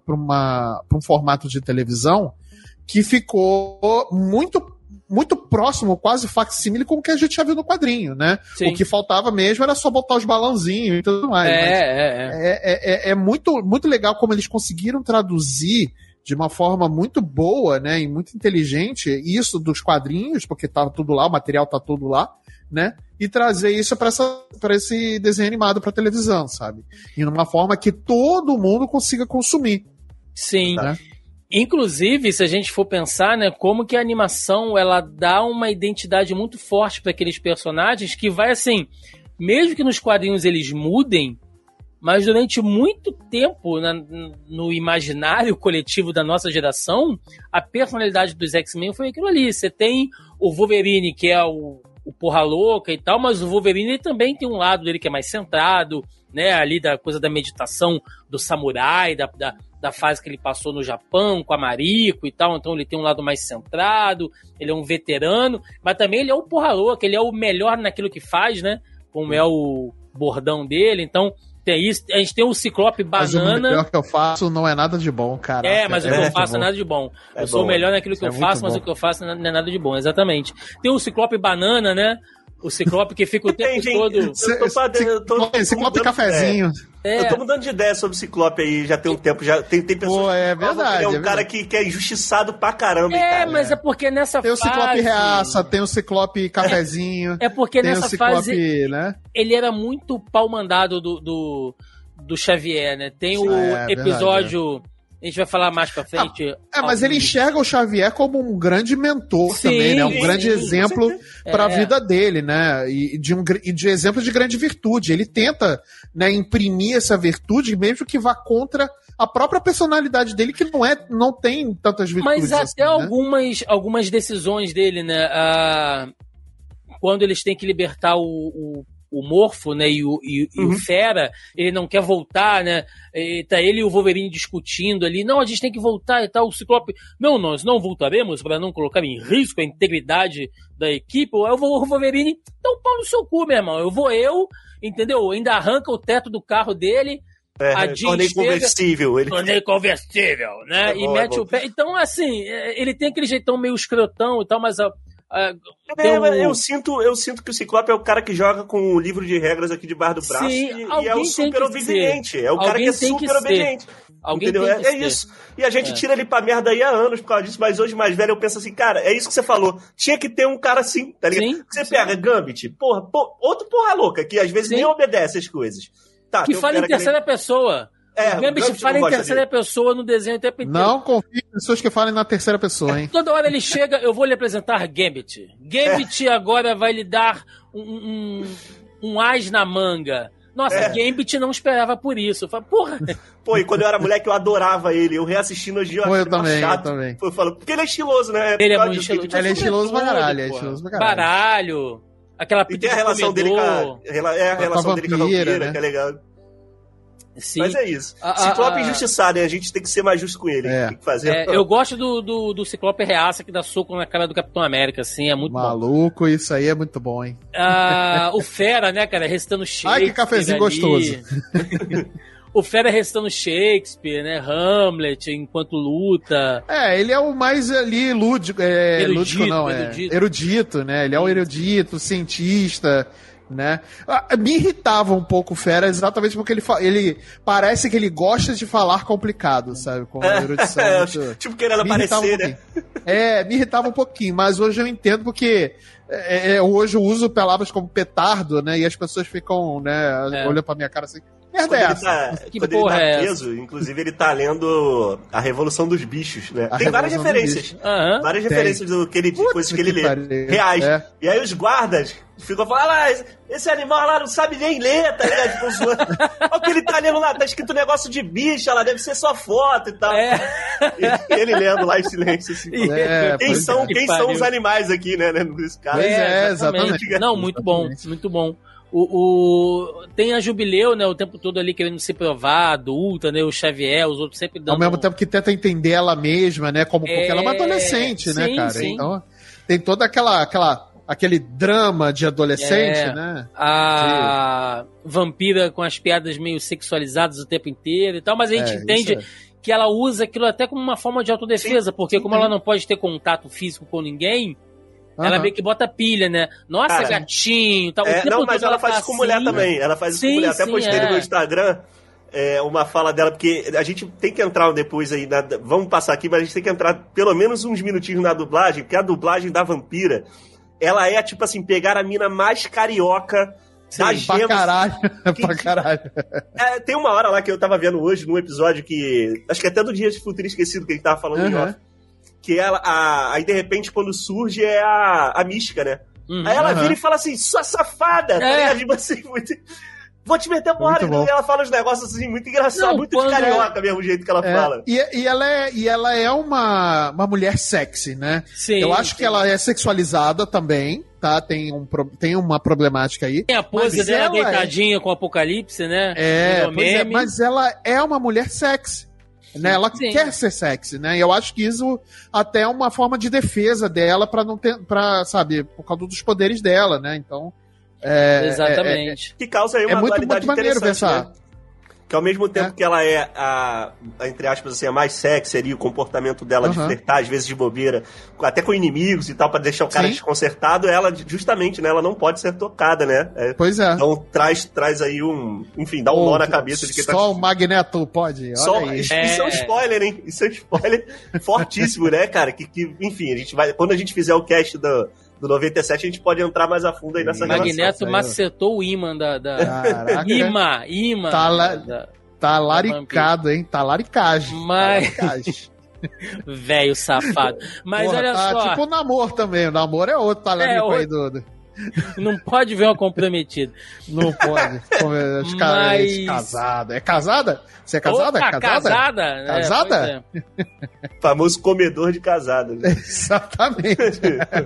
um formato de televisão que ficou muito, muito próximo, quase facsímile com o que a gente já viu no quadrinho, né? Sim. O que faltava mesmo era só botar os balãozinhos e tudo mais. É, é, é. É, é, é muito, muito legal como eles conseguiram traduzir de uma forma muito boa, né, e muito inteligente, isso dos quadrinhos, porque tá tudo lá, o material tá tudo lá, né, e trazer isso para esse desenho animado para televisão, sabe? E numa forma que todo mundo consiga consumir. Sim. Né? Inclusive, se a gente for pensar, né, como que a animação ela dá uma identidade muito forte para aqueles personagens que vai assim, mesmo que nos quadrinhos eles mudem, mas durante muito tempo, na, no imaginário coletivo da nossa geração, a personalidade dos X-Men foi aquilo ali. Você tem o Wolverine, que é o, o porra louca e tal, mas o Wolverine ele também tem um lado dele que é mais centrado, né? Ali da coisa da meditação do samurai, da, da, da fase que ele passou no Japão com a Mariko e tal. Então ele tem um lado mais centrado, ele é um veterano, mas também ele é o porra louca, ele é o melhor naquilo que faz, né? Como é o bordão dele. Então tem isso, a gente tem o Ciclope Banana. Mas o melhor que eu faço não é nada de bom, cara. É, mas é, o que eu faço é nada de bom. É eu sou bom. O melhor naquilo que é eu faço, mas bom. O que eu faço não é nada de bom, exatamente. Tem o Ciclope Banana, né? O Ciclope que fica o tempo Entendi. todo... Eu tô padre, eu tô, Ciclope, Ciclope cafezinho. É. Eu tô mudando de ideia sobre o Ciclope aí, já tem um tempo, já tem, tem pessoas... Pô, é verdade. É um é cara verdade. que, que é injustiçado pra caramba. É, cara. mas é porque nessa tem fase... Tem o Ciclope Reaça, tem o Ciclope Cafezinho. É, é porque tem nessa o Ciclope, fase... Né? Ele era muito pau mandado do, do, do Xavier, né? Tem o é, episódio... Verdade, é. A gente vai falar mais pra frente. Ah, é, mas ele enxerga o Xavier como um grande mentor sim, também, né? Um sim, grande sim, exemplo para a é. vida dele, né? E de, um, e de exemplo de grande virtude. Ele tenta, né, imprimir essa virtude, mesmo que vá contra a própria personalidade dele, que não, é, não tem tantas virtudes. Mas até assim, algumas, né? algumas decisões dele, né? Ah, quando eles têm que libertar o... o... o Morfo, né, e o, e, uhum. e o Fera, ele não quer voltar, né, e tá ele e o Wolverine discutindo ali, não, a gente tem que voltar e tal, o Ciclope, não, nós não voltaremos para não colocar em risco a integridade da equipe, aí o Wolverine, então pau no seu cu, meu irmão, eu vou eu, entendeu, ainda arranca o teto do carro dele, é, a tornei conversível. Ele... Tornei conversível, né, é e bom, mete é o pé, então assim, ele tem aquele jeitão meio escrotão e tal, mas a Uh, é, um... eu, sinto, eu sinto que o Ciclope é o cara que joga com o livro de regras aqui debaixo do braço. Sim, e, e é o super obediente. É o alguém cara que é super que obediente. Alguém entendeu? Tem que é, ser. é isso. E a gente é. tira ele pra merda aí há anos por causa disso, mas hoje mais velho eu penso assim, cara, é isso que você falou. Tinha que ter um cara assim, tá ligado? Sim, você sim. pega Gambit, porra, por, outro porra louca, que às vezes sim. nem obedece as coisas. Tá, que fala um em terceira nem... pessoa. É, o Gambit fala em terceira dele. pessoa no desenho o tempo inteiro. Não confie em pessoas que falem na terceira pessoa, hein? Toda hora ele chega, eu vou lhe apresentar Gambit. Gambit é. agora vai lhe dar um, um, um as na manga. Nossa, é. Gambit não esperava por isso. Eu falo, porra. Pô, e quando eu era moleque eu adorava ele. Eu reassistindo hoje, eu achei eu também, chato. Eu também. Eu falo, porque ele é estiloso, né? Ele é muito estiloso. Ele é estiloso pra caralho. É estiloso pra caralho. Baralho. Aquela e tem a relação dele com a, é a relação dele com a vampira, né? Que é legal. Sim. Mas é isso. A, Ciclope a, injustiçado, né? A gente tem que ser mais justo com ele. É. Tem que fazer. É, eu gosto do, do, do Ciclope Reaça, que dá soco na cara do Capitão América, assim, é muito Maluco, bom. Maluco, isso aí é muito bom, hein? Ah, o Fera, né, cara, recitando Shakespeare. Ai, que cafezinho ali. Gostoso. O Fera recitando Shakespeare, né? Hamlet, enquanto luta. É, ele é o mais ali lúdico, é, erudito, lúdico não, é erudito. erudito, né? Ele é o erudito, cientista, né? Me irritava um pouco o Fera exatamente porque ele, ele parece que ele gosta de falar complicado, sabe? Com a erudição. É, muito... Tipo querendo aparecer, né? É, me irritava um pouquinho, mas hoje eu entendo porque é, é, hoje eu uso palavras como petardo, né? E as pessoas ficam, né, é. olhando pra minha cara assim. Quando, é ele tá, que quando ele tá preso, é inclusive ele tá lendo A Revolução dos Bichos, né? A Tem várias referências. Uhum. Várias Tem. referências do que ele, Putz, coisas que ele que lê. Reais. É. E aí os guardas Ficou falando, ah, esse animal lá não sabe nem ler, tá ligado? Tipo, zoando. Olha aquele italiano lá, tá escrito negócio de bicha lá, deve ser só foto e tal. É. E ele lendo lá em silêncio, assim. É, quem são, é. quem são os animais aqui, né, nesse caso? É, exatamente. Não, muito bom, muito bom. O, o, tem a Jubileu, né, o tempo todo ali querendo se provar, adulta, né, o Xavier, os outros sempre dando... Ao mesmo tempo que tenta entender ela mesma, né, como, é... porque ela é uma adolescente, sim, né, cara? Sim. Então, tem toda aquela... aquela aquele drama de adolescente, é, né? A Sim. vampira com as piadas meio sexualizadas o tempo inteiro e tal, mas a gente é, entende é. que ela usa aquilo até como uma forma de autodefesa, sim, porque sim, como sim. ela não pode ter contato físico com ninguém, uhum. ela meio que bota pilha, né? Nossa, Cara, gatinho, tal. É, não, mas ela, ela faz isso tá com assim, mulher também. Ela faz isso sim, com mulher. Até sim, postei é. no meu Instagram é, uma fala dela, porque a gente tem que entrar depois aí, na, vamos passar aqui, mas a gente tem que entrar pelo menos uns minutinhos na dublagem, porque a dublagem da vampira, ela é, tipo assim, pegar a mina mais carioca Sim, da gema. Pra caralho, que, pra caralho. É, tem uma hora lá que eu tava vendo hoje, num episódio que... Acho que até do Dia de Futuro Esquecido, que a gente tava falando uhum. em off. Que ela... A, aí, de repente, quando surge, é a, a mística, né? Uhum, aí ela uhum. vira e fala assim, sua safada! É. Tá tipo assim, muito... Vou te meter porra, e ela fala uns negócios assim, muito engraçados, muito de carioca é... mesmo, o jeito que ela é. fala. E, e, ela é, e ela é uma, uma mulher sexy, né? Sim. Eu acho sim. que ela é sexualizada também, tá? Tem, um, tem uma problemática aí. Tem a pose dela deitadinha é... com o Apocalipse, né? É, pois é, mas ela é uma mulher sexy. Né? Ela Sim. quer ser sexy, né? E eu acho que isso até é uma forma de defesa dela pra não ter, pra, sabe, por causa dos poderes dela, né? Então... É, Exatamente. É, é, que causa aí uma é muito, dualidade muito maneiro interessante, pensar. né? Que ao mesmo tempo é. que ela é a, a, entre aspas, assim, a mais sexy ali, o comportamento dela uhum. de flertar, às vezes de bobeira, até com inimigos e tal, pra deixar o cara Sim. desconcertado, ela, justamente, né, ela não pode ser tocada, né? É, pois é. Então traz, traz aí um, enfim, dá um nó na cabeça de quem só tá... Só o Magneto pode, olha só, aí. Isso, é. isso é um spoiler, hein? Isso é um spoiler fortíssimo, né, cara? Que, que, enfim, a gente vai, quando a gente fizer o cast do... do noventa e sete, a gente pode entrar mais a fundo aí nessa relação. Magneto macetou o imã da... da... Caraca. Imã, imã. Tá, la... da... tá laricado, hein? Tá laricagem. Mas... Velho safado. Mas Porra, olha tá, só... tipo o namoro também. O namoro é outro talarico é, aí do... Não pode ver uma comprometida. Não pode. Os caras Mas... casado. É casada? Você é casada? Opa, é casada? Casada? Casada? É, é. Famoso comedor de casada. Né? Exatamente.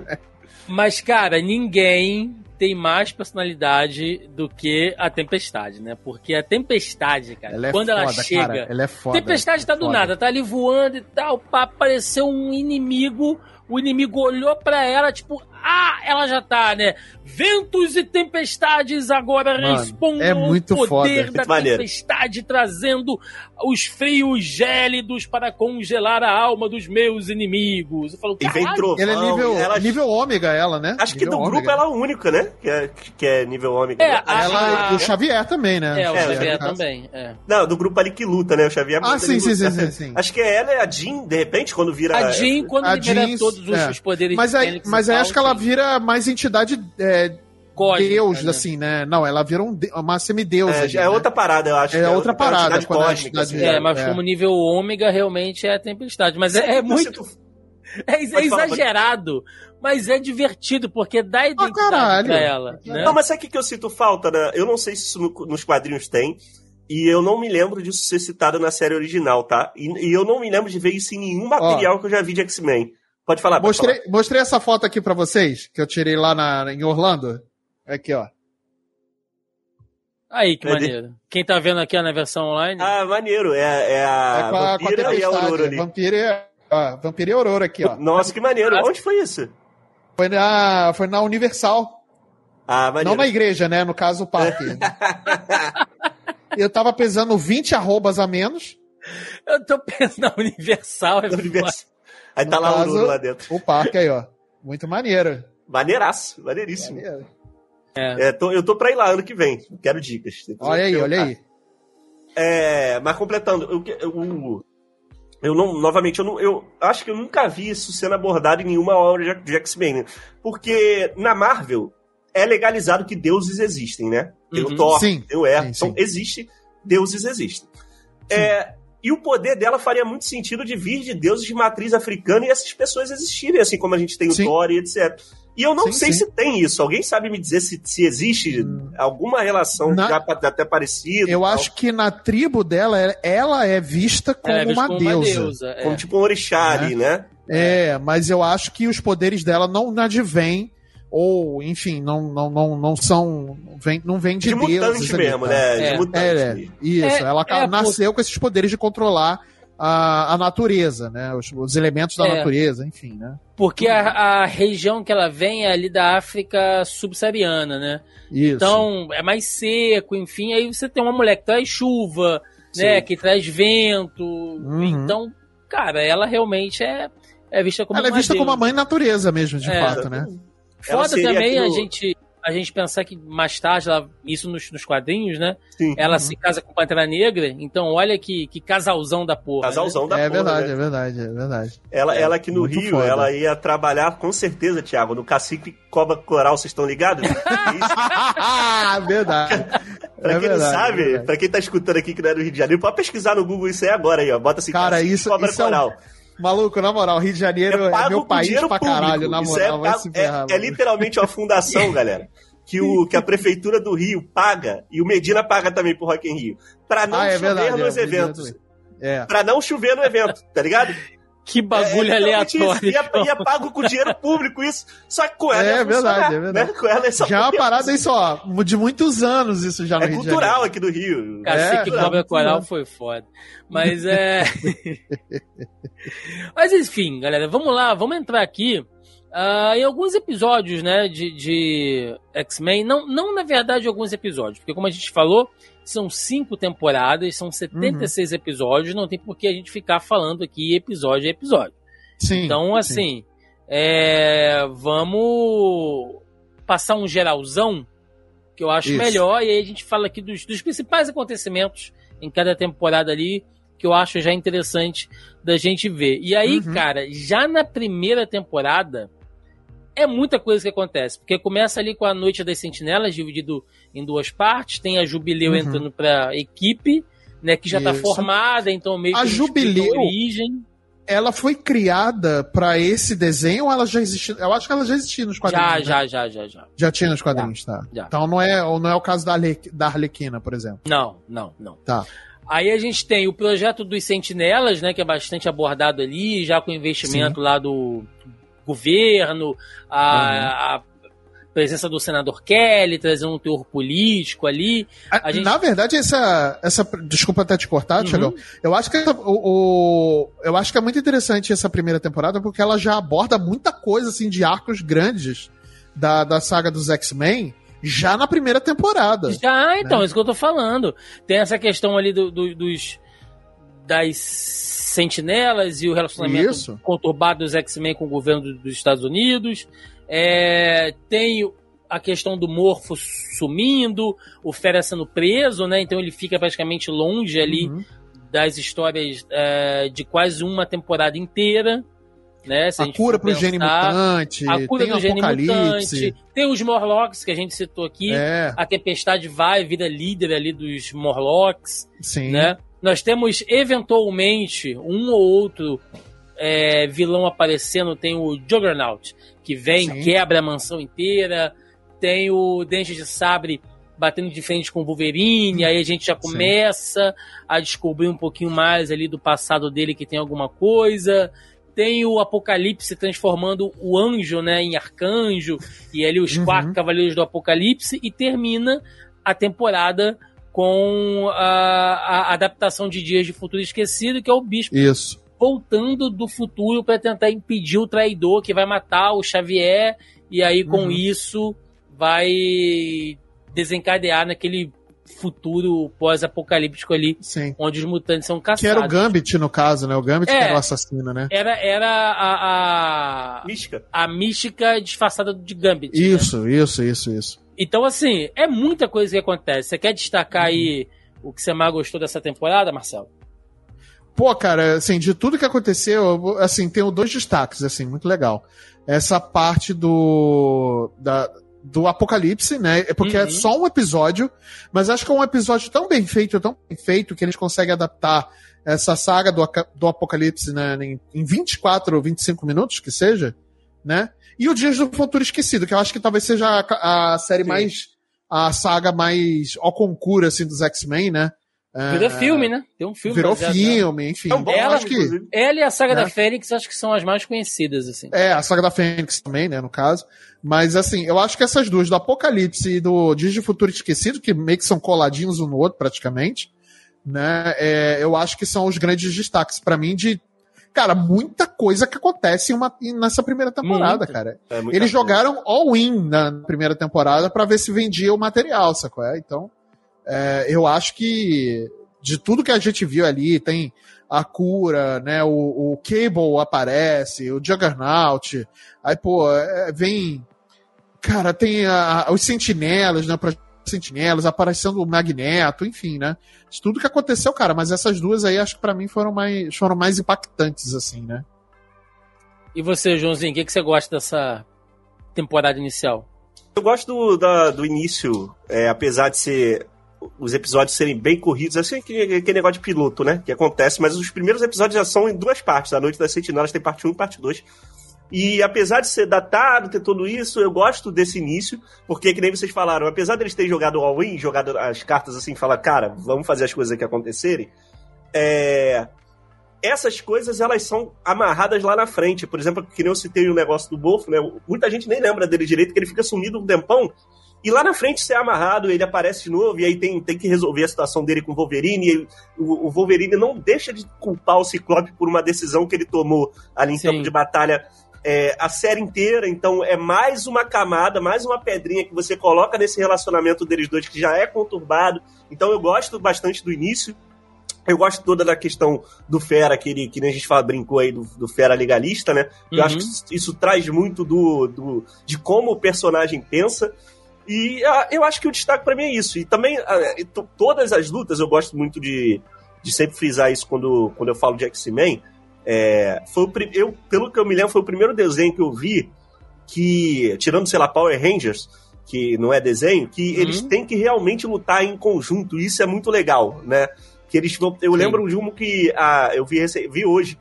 Mas, cara, ninguém tem mais personalidade do que a Tempestade, né? Porque a Tempestade, cara, ela é quando foda, ela chega... Cara, ela é foda. Tempestade tá do foda. nada, tá ali voando e tal, pá, apareceu um inimigo, o inimigo olhou pra ela, tipo... Ah, ela já tá, né? Ventos e tempestades agora Mano, respondam é muito ao poder foda. da Maneiro. tempestade, trazendo os frios gélidos para congelar a alma dos meus inimigos. Eu falo, e vem trovão. Ela é nível, ela... nível ômega, ela, né? Acho nível que do ômega. grupo ela é a única, né? Que é, que é nível ômega. É, né? ela, a... O Xavier também, né? É, o é, Xavier, Xavier também. É. Não, do grupo ali que luta, né? O Xavier... Ah, sim, sim, sim, sim, sim. Acho que é ela e a Jean, de repente, quando vira... A Jean, quando a libera Jean, todos os, é. os poderes mas de aí, Fênix Mas aí tal, acho que ela sim. vira mais entidade... É, Cósmica, Deus, né? assim, né? Não, ela vira um de... uma semideusa. É, ali, já é né? outra parada, eu acho. É, é outra parada. É, cósmica, assim, é, mas é. como nível ômega, realmente é a tempestade. Mas é, é muito... É, é exagerado, mas é divertido, porque dá identidade ah, pra ela. Né? Não, mas sabe o que eu sinto falta, né? Eu não sei se isso no, nos quadrinhos tem, e eu não me lembro disso ser citado na série original, tá? E, e eu não me lembro de ver isso em nenhum material Ó, que eu já vi de X-Men. Pode falar, pode mostrei, falar. Mostrei essa foto aqui pra vocês, que eu tirei lá na, em Orlando. Aqui, ó. Aí, que maneiro. Quem tá vendo aqui na versão online... Ah, maneiro. É, é a, é com a Vampira com a e a Aurora ali. Vampira e, ó, Vampira e Aurora aqui, ó. Nossa, que maneiro. Onde foi isso? Foi na, foi na Universal. Ah, maneiro. Não na igreja, né? No caso, o parque. Eu tava pesando vinte arrobas a menos. Eu tô pensando na Universal. É Universal. Aí tá no lá caso, o Lula lá dentro. O parque aí, ó. Muito maneiro. Maneiraço. Maneiríssimo. Maneiro. É. É, tô, eu tô pra ir lá ano que vem. Quero dicas. Olha aí, olha aí. É, mas completando, eu, eu, eu não, novamente, eu, não, eu acho que eu nunca vi isso sendo abordado em nenhuma obra de, de X-Men. Porque na Marvel é legalizado que deuses existem, né? Tem uhum. o Thor, sim, tem o Her, sim, então sim. existe, deuses existem. É, e o poder dela faria muito sentido de vir de deuses de matriz africana e essas pessoas existirem, assim como a gente tem o sim. Thor e etcétera. E eu não sim, sei sim. se tem isso. Alguém sabe me dizer se, se existe hum. alguma relação na... já até parecida? Eu acho que na tribo dela, ela é vista como, é, uma, como deusa. uma deusa. É. Como tipo um orixá é. ali, né? É, mas eu acho que os poderes dela não advêm, ou, enfim, não, não, não, não são. Vem, não vem de, de deuses. De mutante mesmo, ali, tá? né? É. De mutante. É, é. Isso, é, ela é, nasceu por... com esses poderes de controlar a, a natureza, né? Os, os elementos da é. natureza, enfim, né? Porque a, a região que ela vem é ali da África subsaariana, né? Isso. Então, é mais seco, enfim, aí você tem uma mulher que traz chuva, Sim. né? Que traz vento. Uhum. Então, cara, ela realmente é, é vista como ela uma é vista deusa. como a mãe natureza mesmo, de é. fato, né? Foda também aquilo... a gente... A gente pensar que mais tarde, ela, isso nos, nos quadrinhos, né? Sim. Ela uhum. se casa com Pantera Negra, então olha que, que casalzão da porra. Casalzão né? da é porra. Verdade, né? É verdade, é verdade. Ela, é, ela aqui no Rio, foda. Ela ia trabalhar com certeza, Thiago, no Cacique Cobra Coral, vocês estão ligados? Ah, verdade. Pra é quem verdade, não sabe, é pra quem tá escutando aqui que não é do Rio de Janeiro, pode pesquisar no Google isso aí agora aí, ó. Bota assim, Cara, Cacique isso, Cobra isso Coral. É um... Maluco, na moral, Rio de Janeiro é, é meu país pra caralho, na moral. Isso é, vai se ferrar, é, é literalmente uma fundação, galera. Que, o, que a Prefeitura do Rio paga, e o Medina paga também pro Rock in Rio, pra não ah, é chover verdade, nos é, eventos. É. Pra não chover no evento, tá ligado? Que bagulho é, aleatório. Ia, ia pago com dinheiro público isso, só que com ela é verdade, é verdade. Né? Com ela é só já é uma parada isso, ó, de muitos anos isso já no é Rio de cultural Janeiro. aqui do Rio. Cacique é, Cobra Coral foi foda. Mas é... Mas enfim, galera, vamos lá, vamos entrar aqui Uh, em alguns episódios, né, de, de X-Men, não, não na verdade alguns episódios, porque como a gente falou, são cinco temporadas, são setenta e seis uhum. episódios, não tem por que a gente ficar falando aqui episódio a episódio. Sim, então, assim, sim. É, vamos passar um geralzão, que eu acho Isso. melhor, e aí a gente fala aqui dos, dos principais acontecimentos em cada temporada ali, que eu acho já interessante da gente ver. E aí, uhum. cara, já na primeira temporada, é muita coisa que acontece, porque começa ali com a Noite das Sentinelas, dividido em duas partes, tem a Jubileu uhum. entrando pra equipe, né, que já Isso. tá formada, então meio que a Jubileu, origem. Ela foi criada pra esse desenho ou ela já existia? Eu acho que ela já existia nos quadrinhos. Já, né? já, já, já, já. Já tinha nos quadrinhos, já, tá. Já. Então não é, não é o caso da, Arle, da Arlequina, por exemplo. Não, não, não. Tá. Aí a gente tem o projeto dos Sentinelas, né, que é bastante abordado ali, já com investimento Sim. lá do governo, a, uhum. a presença do senador Kelly, trazendo um teor político ali. A, a gente... Na verdade, essa, essa... Desculpa até te cortar, uhum. Thiago. Eu acho que essa, o, o, eu acho que é muito interessante essa primeira temporada, porque ela já aborda muita coisa, assim, de arcos grandes da, da saga dos X-Men, já na primeira temporada. Já, então, né? é isso que eu tô falando. Tem essa questão ali do, do, dos das sentinelas e o relacionamento isso. conturbado dos X-Men com o governo dos Estados Unidos. É, tem a questão do Morfo sumindo, o Fera sendo preso, né? Então ele fica praticamente longe ali uhum. das histórias é, de quase uma temporada inteira. Né? Se a, a cura pro gene mutante, a cura tem do o gene Apocalipse. Mutante, tem os Morlocks que a gente citou aqui. É. A Tempestade vai, vira líder ali dos Morlocks. Sim. Né? Nós temos eventualmente um ou outro é, vilão aparecendo. Tem o Juggernaut, que vem, Sim. quebra a mansão inteira. Tem o Dente de Sabre batendo de frente com o Wolverine. Aí a gente já começa Sim. a descobrir um pouquinho mais ali do passado dele, que tem alguma coisa. Tem o Apocalipse transformando o anjo, né, em arcanjo, e ali os uhum. quatro cavaleiros do Apocalipse, e termina a temporada com a, a adaptação de Dias de Futuro Esquecido, que é o Bispo Isso. voltando do futuro para tentar impedir o traidor que vai matar o Xavier, e aí com uhum. isso vai desencadear naquele futuro pós-apocalíptico ali, Sim. onde os mutantes são caçados. Que era o Gambit, no caso, né? O Gambit é, que era o assassino, né? Era, era a, a... Mística. A mística disfarçada de Gambit. Isso, né? isso, isso, isso. Então, assim, é muita coisa que acontece. Você quer destacar uhum. aí o que você mais gostou dessa temporada, Marcelo? Pô, cara, assim, de tudo que aconteceu, assim, tenho dois destaques, assim, muito legal. Essa parte do... Da, do Apocalipse, né? Porque uhum. é só um episódio, mas acho que é um episódio tão bem feito, tão bem feito, que eles conseguem adaptar essa saga do, do Apocalipse, né, em, em vinte e quatro ou vinte e cinco minutos, que seja, né? E o Dias do Futuro Esquecido, que eu acho que talvez seja a, a série Sim. mais... a saga mais ao concurso, assim, dos X-Men, né? Virou é... filme, né? Tem um filme. Virou filme, enfim. É um bom, ela, acho que... ela e a saga né? da Fênix acho que são as mais conhecidas, assim. É, a saga da Fênix também, né, no caso. Mas, assim, eu acho que essas duas, do Apocalipse e do Dias de Futuro Esquecido, que meio que são coladinhos um no outro, praticamente, né, é, eu acho que são os grandes destaques pra mim de, cara, muita coisa que acontece em uma, nessa primeira temporada, muito. cara. É, Eles coisa. jogaram all-in na primeira temporada pra ver se vendia o material, sacou? É, então... É, eu acho que de tudo que a gente viu ali, tem a cura, né? O, o Cable aparece, o Juggernaut, aí, pô, é, vem. Cara, tem a, os sentinelas, né? Sentinelas, aparecendo o Magneto, enfim, né? De tudo que aconteceu, cara, mas essas duas aí acho que pra mim foram mais, foram mais impactantes, assim, né? E você, Joãozinho, o que, que você gosta dessa temporada inicial? Eu gosto do, da, do início, é, apesar de ser. Os episódios serem bem corridos, assim, aquele, aquele negócio de piloto, né? Que acontece, mas os primeiros episódios já são em duas partes. A Noite das Sentinelas tem parte um e parte dois. E apesar de ser datado, ter tudo isso, eu gosto desse início, porque, que nem vocês falaram, apesar deles terem jogado o all-in, jogado as cartas assim, falar, cara, vamos fazer as coisas aqui acontecerem, é... essas coisas, elas são amarradas lá na frente. Por exemplo, que nem eu citei o negócio do Bofo, né? Muita gente nem lembra dele direito, que ele fica sumido um tempão. E lá na frente você é amarrado, ele aparece de novo, e aí tem, tem que resolver a situação dele com o Wolverine, e o, o Wolverine não deixa de culpar o Ciclope por uma decisão que ele tomou ali em Sim. campo de batalha é, a série inteira. Então é mais uma camada, mais uma pedrinha que você coloca nesse relacionamento deles dois, que já é conturbado. Então eu gosto bastante do início. Eu gosto toda da questão do Fera, que, ele, que nem a gente fala, brincou aí, do, do Fera legalista, né? Uhum. Eu acho que isso, isso traz muito do, do, de como o personagem pensa. E uh, eu acho que o destaque pra mim é isso. E também, uh, t- todas as lutas, eu gosto muito de, de sempre frisar isso quando, quando eu falo de X-Men. É, foi o, eu, pelo que eu me lembro, foi o primeiro desenho que eu vi que, tirando, sei lá, Power Rangers, que não é desenho, que uhum. eles têm que realmente lutar em conjunto. E isso é muito legal, né? Que eles, eu Sim. lembro de um que uh, eu vi, vi hoje,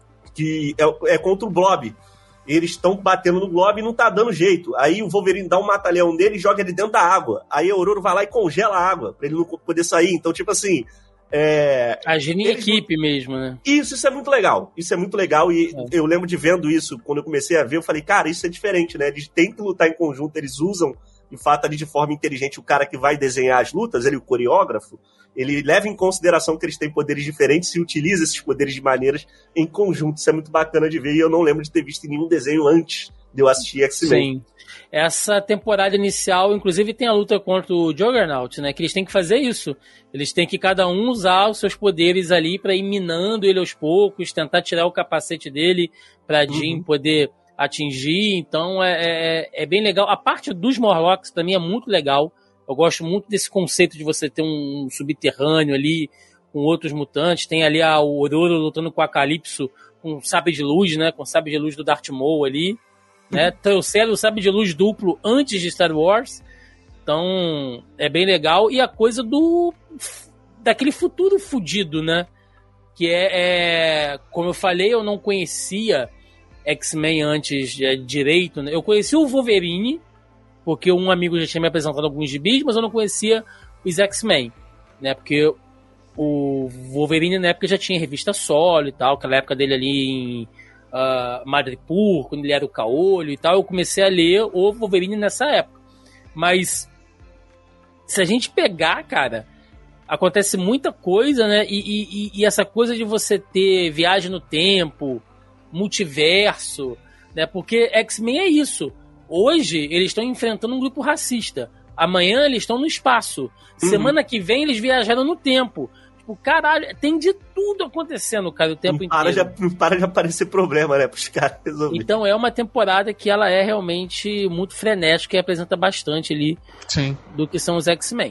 que é, é contra o Blob. Eles estão batendo no Globo e não tá dando jeito. Aí o Wolverine dá um mata-leão dele e joga ele dentro da água. Aí a Ororo vai lá e congela a água, pra ele não poder sair. Então, tipo assim... É... Agir em equipe não... mesmo, né? Isso, isso é muito legal. Isso é muito legal e é. eu lembro de vendo isso, quando eu comecei a ver, eu falei, cara, isso é diferente, né? Eles têm que lutar em conjunto, eles usam, de fato, ali de forma inteligente, o cara que vai desenhar as lutas, ele, o coreógrafo, ele leva em consideração que eles têm poderes diferentes e utiliza esses poderes de maneiras em conjunto. Isso é muito bacana de ver e eu não lembro de ter visto nenhum desenho antes de eu assistir X-Men. Sim. Essa temporada inicial, inclusive, tem a luta contra o Juggernaut, né? Que eles têm que fazer isso. Eles têm que cada um usar os seus poderes ali pra ir minando ele aos poucos, tentar tirar o capacete dele pra Jean uhum. poder atingir. Então é, é, é bem legal. A parte dos Morlocks também é muito legal. Eu gosto muito desse conceito de você ter um subterrâneo ali com outros mutantes. Tem ali a Ororo lutando com a Calypso com sabre de luz, né? Com sabre de luz do Darth Maul ali. Né? Trouxeram o sabre de luz duplo antes de Star Wars. Então é bem legal. E a coisa do daquele futuro fudido, né? Que é, é como eu falei, eu não conhecia X-Men antes é, direito, né? Eu conheci o Wolverine, porque um amigo já tinha me apresentado alguns gibis, mas eu não conhecia os X-Men, né? Porque o Wolverine na época já tinha revista solo e tal, aquela época dele ali em uh, Madripoor, quando ele era o Caolho e tal, eu comecei a ler o Wolverine nessa época. Mas se a gente pegar, cara, acontece muita coisa, né? E, e, e essa coisa de você ter viagem no tempo, multiverso, né? Porque X-Men é isso. Hoje eles estão enfrentando um grupo racista. Amanhã eles estão no espaço. Uhum. Semana que vem eles viajaram no tempo. Tipo, caralho, tem de tudo acontecendo, cara, o tempo não para inteiro. Já, não para de aparecer problema, né, pros caras resolverem. Então é uma temporada que ela é realmente muito frenética e apresenta bastante ali Sim. do que são os X-Men.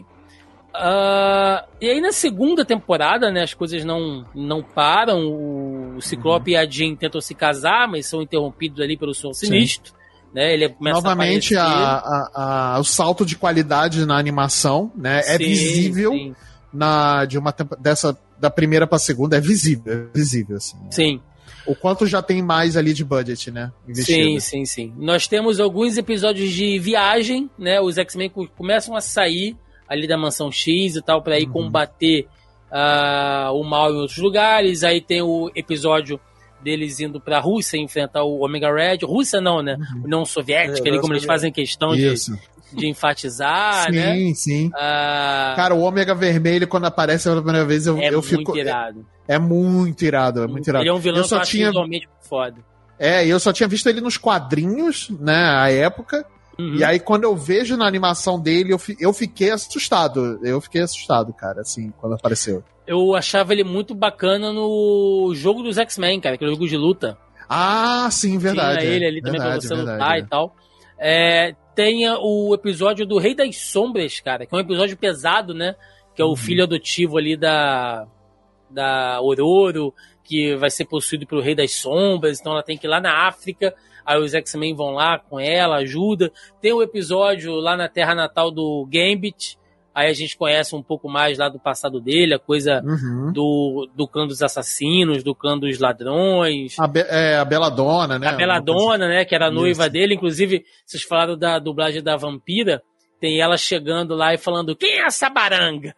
Uh, e aí na segunda temporada, né, as coisas não, não param. O Ciclope uhum. e a Jean tentam se casar, mas são interrompidos ali pelo Senhor Sinistro. Né, ele novamente a, a, a, o salto de qualidade na animação, né, sim, é visível sim. Na, de uma, dessa, da primeira para a segunda, é visível, é visível assim. Sim. o quanto já tem mais ali de budget, né? Investido. Sim, sim, sim. Nós temos alguns episódios de viagem, né? Os X-Men começam a sair ali da Mansão X e tal, pra ir uhum. combater uh, o mal em outros lugares. Aí tem o episódio deles indo pra Rússia enfrentar o Omega Red. Rússia não, né? Uhum. União Soviética, é, ali como eles fazem questão de, de enfatizar, sim, né? Sim, sim. Uh... Cara, o Ômega Vermelho, quando aparece pela primeira vez, eu, é eu fico... muito irado. É, é muito irado, é muito irado. Ele é um vilão eu só que eu tinha... visualmente foda. É, eu só tinha visto ele nos quadrinhos, né, à época. Uhum. E aí, quando eu vejo na animação dele, eu, eu fiquei assustado. Eu fiquei assustado, cara, assim, quando apareceu. Eu achava ele muito bacana no jogo dos X-Men, cara, aquele jogo de luta. Ah, sim, verdade. Tinha ele ali também pra você lutar e tal. É, tem o episódio do Rei das Sombras, cara, que é um episódio pesado, né? Que é o uhum. filho adotivo ali da, da Ororo, que vai ser possuído pelo Rei das Sombras, então ela tem que ir lá na África. Aí os X-Men vão lá com ela, ajuda. Tem o episódio lá na terra natal do Gambit. Aí a gente conhece um pouco mais lá do passado dele, a coisa uhum. do, do clã dos assassinos, do clã dos ladrões. A, Be- é, a Belladonna, né? A Belladonna, né? Que era a noiva Isso. dele. Inclusive, vocês falaram da dublagem da Vampira. Tem ela chegando lá e falando, quem é essa baranga?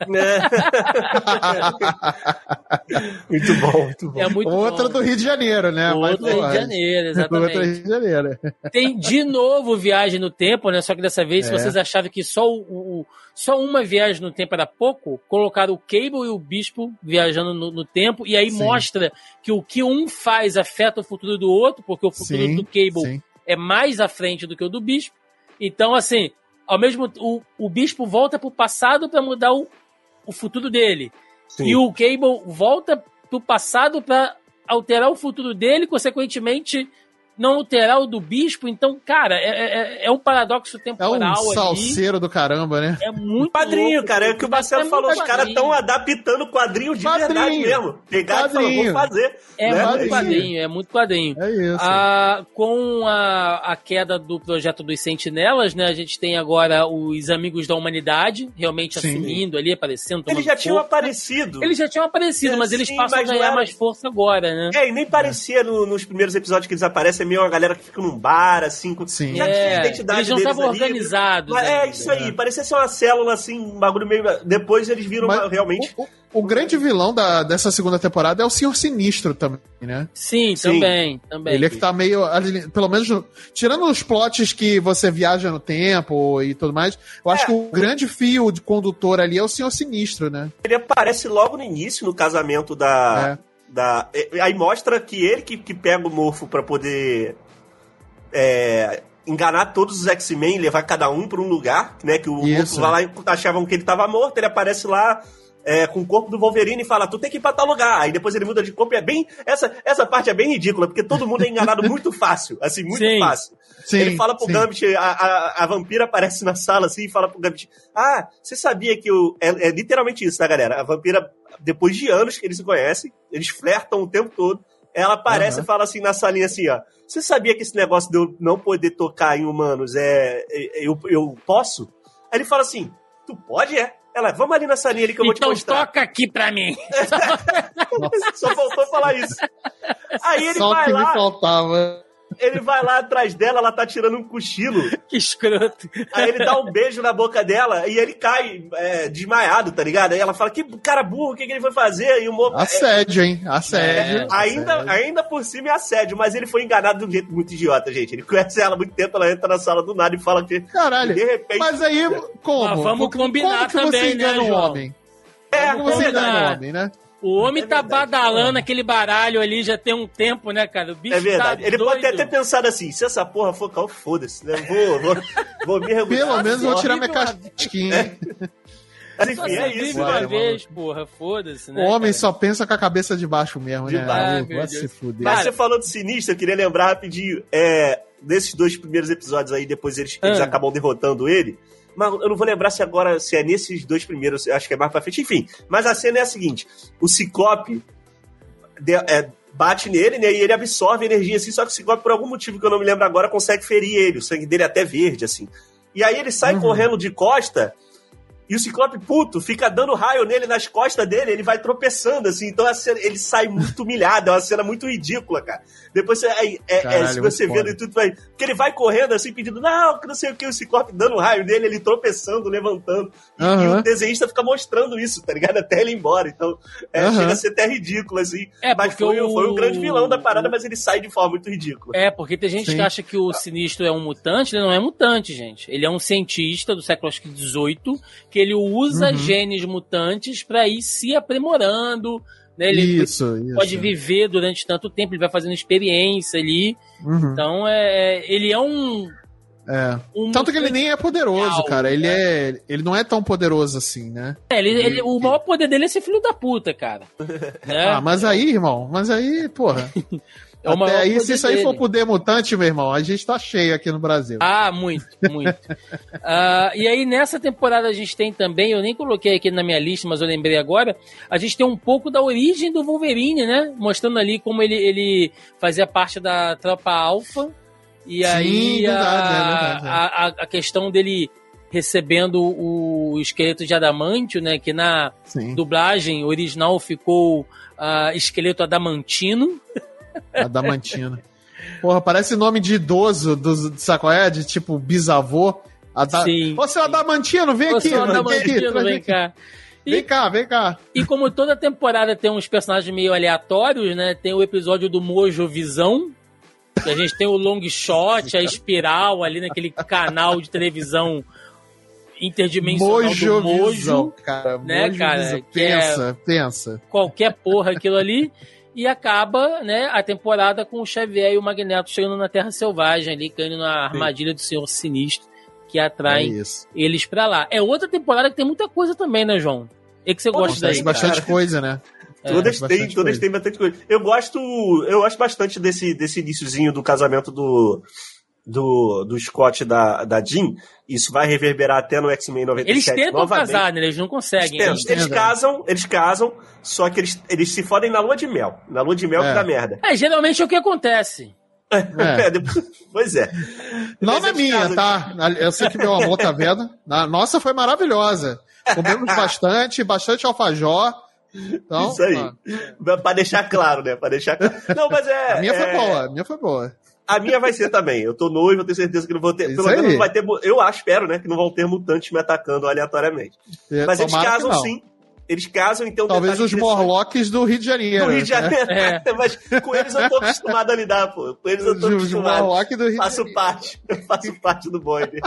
Muito bom, muito bom. É muito Outra bom. do Rio de Janeiro, né? Outra do Rio de Janeiro, exatamente. Outra do Rio de Janeiro. Tem de novo Viagem no Tempo, né? Só que dessa vez, é. se vocês achavam que só, o, o, só uma viagem no tempo era pouco, colocaram o Cable e o Bispo viajando no, no tempo, e aí sim. mostra que o que um faz afeta o futuro do outro, porque o futuro sim, do Cable sim. é mais à frente do que o do Bispo. Então, assim... Ao mesmo o, o Bispo volta pro passado para mudar o, o futuro dele. Sim. E o Cable volta pro passado para alterar o futuro dele, consequentemente não alterar o do Bispo. Então, cara, é, é, é um paradoxo temporal ali. É um salseiro ali. Do caramba, né? É muito quadrinho, louco, cara. É o que o Marcelo é falou. Os caras estão adaptando o quadrinho de quadrinho. verdade mesmo. Pegaram e falaram, vou fazer. É né? muito quadrinho, é muito quadrinho. É isso. Ah, com a, a queda do projeto dos Sentinelas, né? A gente tem agora os Amigos da Humanidade, realmente sim. assumindo ali, aparecendo. Eles já tinham corpo. aparecido. Eles já tinham aparecido, é, mas eles sim, passam mas a ganhar era... mais força agora, né? É, e nem parecia é. no, nos primeiros episódios que eles aparecem, meio uma galera que fica num bar, assim, com... Sim. já é, tinha a identidade eles não estavam organizados. Mas, é, isso aí, é. parecia ser uma célula, assim, um bagulho meio... Depois eles viram mas, realmente... O, o, o grande vilão da, dessa segunda temporada é o Senhor Sinistro também, né? Sim, Sim. também, também. Ele é que tá meio... Pelo menos, tirando os plots que você viaja no tempo e tudo mais, eu acho é. que o grande fio de condutor ali é o Senhor Sinistro, né? Ele aparece logo no início, no casamento da... É. Da, aí mostra que ele que, que pega o Morfo pra poder é, enganar todos os X-Men, levar cada um pra um lugar, né? Que o Morfo vai lá e achavam que ele tava morto, ele aparece lá é, com o corpo do Wolverine e fala, tu tem que ir pra tal lugar. Aí depois ele muda de corpo e é bem... Essa, essa parte é bem ridícula, porque todo mundo é enganado muito fácil, assim, muito sim. fácil. Sim, ele fala pro sim. Gambit, a, a, a vampira aparece na sala assim e fala pro Gambit, ah, você sabia que o... É, é literalmente isso, tá, galera? A vampira, depois de anos que eles se conhecem, eles flertam o tempo todo, ela aparece uhum. e fala assim na salinha assim, ó, você sabia que esse negócio de eu não poder tocar em humanos é... é eu, eu posso? Aí ele fala assim, tu pode, é? Ela, vamos ali na salinha ali que eu então vou te mostrar. Então toca aqui pra mim. Só faltou falar isso. Aí ele Só vai que lá... me faltava... Ele vai lá atrás dela, ela tá tirando um cochilo. Que escroto. Aí ele dá um beijo na boca dela e ele cai é, desmaiado, tá ligado? Aí ela fala, que cara burro, o que, que ele foi fazer? E o Mo... Assédio, hein? Assédio. É, ainda, assédio. ainda por cima é assédio, mas ele foi enganado de um jeito muito idiota, gente. Ele conhece ela há muito tempo, ela entra na sala do nada e fala que... Caralho, de repente... mas aí, como? Ah, vamos combinar como que também, você engana né, um João? homem? É, como você engana um homem, né? O homem é tá verdade, badalando é. aquele baralho ali já tem um tempo, né, cara? O bicho é verdade. Tá ele doido. pode ter até pensado assim, se essa porra for caô, foda-se, né? Vou, vou, vou me regular. Pelo menos vou tirar minha uma... casquinha. Mas enfim, é isso. Vive uma vez, porra, foda-se, né? O homem cara? só pensa com a cabeça de baixo mesmo, de né? Baixo. Ah, vai se fuder. Mas você falou de Sinistro, eu queria lembrar rapidinho, é, desses dois primeiros episódios aí, depois eles, ah. eles acabam derrotando ele. Mas eu não vou lembrar se agora, se é nesses dois primeiros, acho que é mais pra frente, enfim. Mas a cena é a seguinte, o Ciclope de, é, bate nele, né, e ele absorve energia, assim, só que o Ciclope, por algum motivo que eu não me lembro agora, consegue ferir ele, o sangue dele é até verde, assim. E aí ele sai uhum. correndo de costa, e o Ciclope puto fica dando raio nele nas costas dele, ele vai tropeçando, assim, então a cena, ele sai muito humilhado, é uma cena muito ridícula, cara. Depois, é, é, Caralho, é, se você vê no YouTube, vai... Porque ele vai correndo, assim, pedindo, não, que não sei o que, o Ciclope dando raio nele, ele tropeçando, levantando, e, uhum. e o desenhista fica mostrando isso, tá ligado? Até ele ir embora, então é, uhum. chega a ser até ridículo, assim. É, mas foi o... foi o grande vilão da parada, mas ele sai de forma muito ridícula. É, porque tem gente Sim. que acha que o Sinistro é um mutante, ele não é mutante, gente. Ele é um cientista do século dezoito, que ele usa uhum. genes mutantes pra ir se aprimorando, né? Ele isso, pode isso. viver durante tanto tempo, ele vai fazendo experiência ali. Uhum. Então, é, ele é um... É. Um Tanto que ele nem é poderoso, real, cara. Ele, né? é, ele não é tão poderoso assim, né? É, ele, ele, o maior poder dele é ser filho da puta, cara. Né? Ah, mas aí, irmão, mas aí, porra... É Até aí, se isso aí dele. for poder mutante, meu irmão, a gente tá cheio aqui no Brasil. Ah, muito, muito. uh, e aí, nessa temporada, a gente tem também, eu nem coloquei aqui na minha lista, mas eu lembrei agora, a gente tem um pouco da origem do Wolverine, né? Mostrando ali como ele, ele fazia parte da tropa Alpha. E Sim, aí, verdade, a, é verdade, é. A, a questão dele recebendo o esqueleto de adamantio, né? Que na Sim. dublagem original ficou uh, esqueleto adamantino. Adamantina. Porra, parece nome de idoso do, do Sacoé, de tipo bisavô. Ada... Sim. Ô, seu Adamantino, vem aqui. Ô, Adamantino, vem, vem cá. E, vem cá, vem cá. E como toda temporada tem uns personagens meio aleatórios, né? Tem o episódio do Mojo Visão, que a gente tem o long shot, a espiral ali naquele canal de televisão interdimensional Mojo do Mojo. Visão, cara. Né, Mojo cara? Visão. Pensa, é pensa. Qualquer porra aquilo ali. E acaba, né, a temporada com o Xavier e o Magneto chegando na Terra Selvagem ali, caindo na armadilha do Senhor Sinistro, que atrai é eles pra lá. É outra temporada que tem muita coisa também, né, João? É que você Pô, gosta daí. Tem bastante cara. coisa, né? É, todas tem, todas tem bastante coisa. Eu gosto, eu gosto bastante desse, desse iniciozinho do casamento do, do, do Scott e da, da Jean. Isso vai reverberar até no X-Men noventa e sete. Eles tentam novamente. casar, né? Eles não conseguem. Eles, eles casam, eles casam, só que eles, eles se fodem na lua de mel. Na lua de mel é. que dá merda. É, geralmente é o que acontece. É. É, pois é. Não na minha, casam... tá? Eu sei que meu amor tá vendo. A nossa foi maravilhosa. Comemos bastante, bastante alfajor. Então, isso aí. Ah. Pra deixar claro, né? Pra deixar claro. Não, mas é. A minha é... foi boa, a minha foi boa. A minha vai ser também. Eu tô noivo, eu tenho certeza que não vou ter. Isso pelo menos não vai ter. Eu acho, espero, né? Que não vão ter mutantes me atacando aleatoriamente. É, Mas eles casam sim. Eles casam, então. Talvez os Morlocks do Rio de Janeiro. Do Rio de Janeiro. Né? É. Mas com eles eu tô acostumado a lidar, pô. Com eles eu tô os acostumado. Morlock do Rio faço de parte. Eu faço parte do bonde.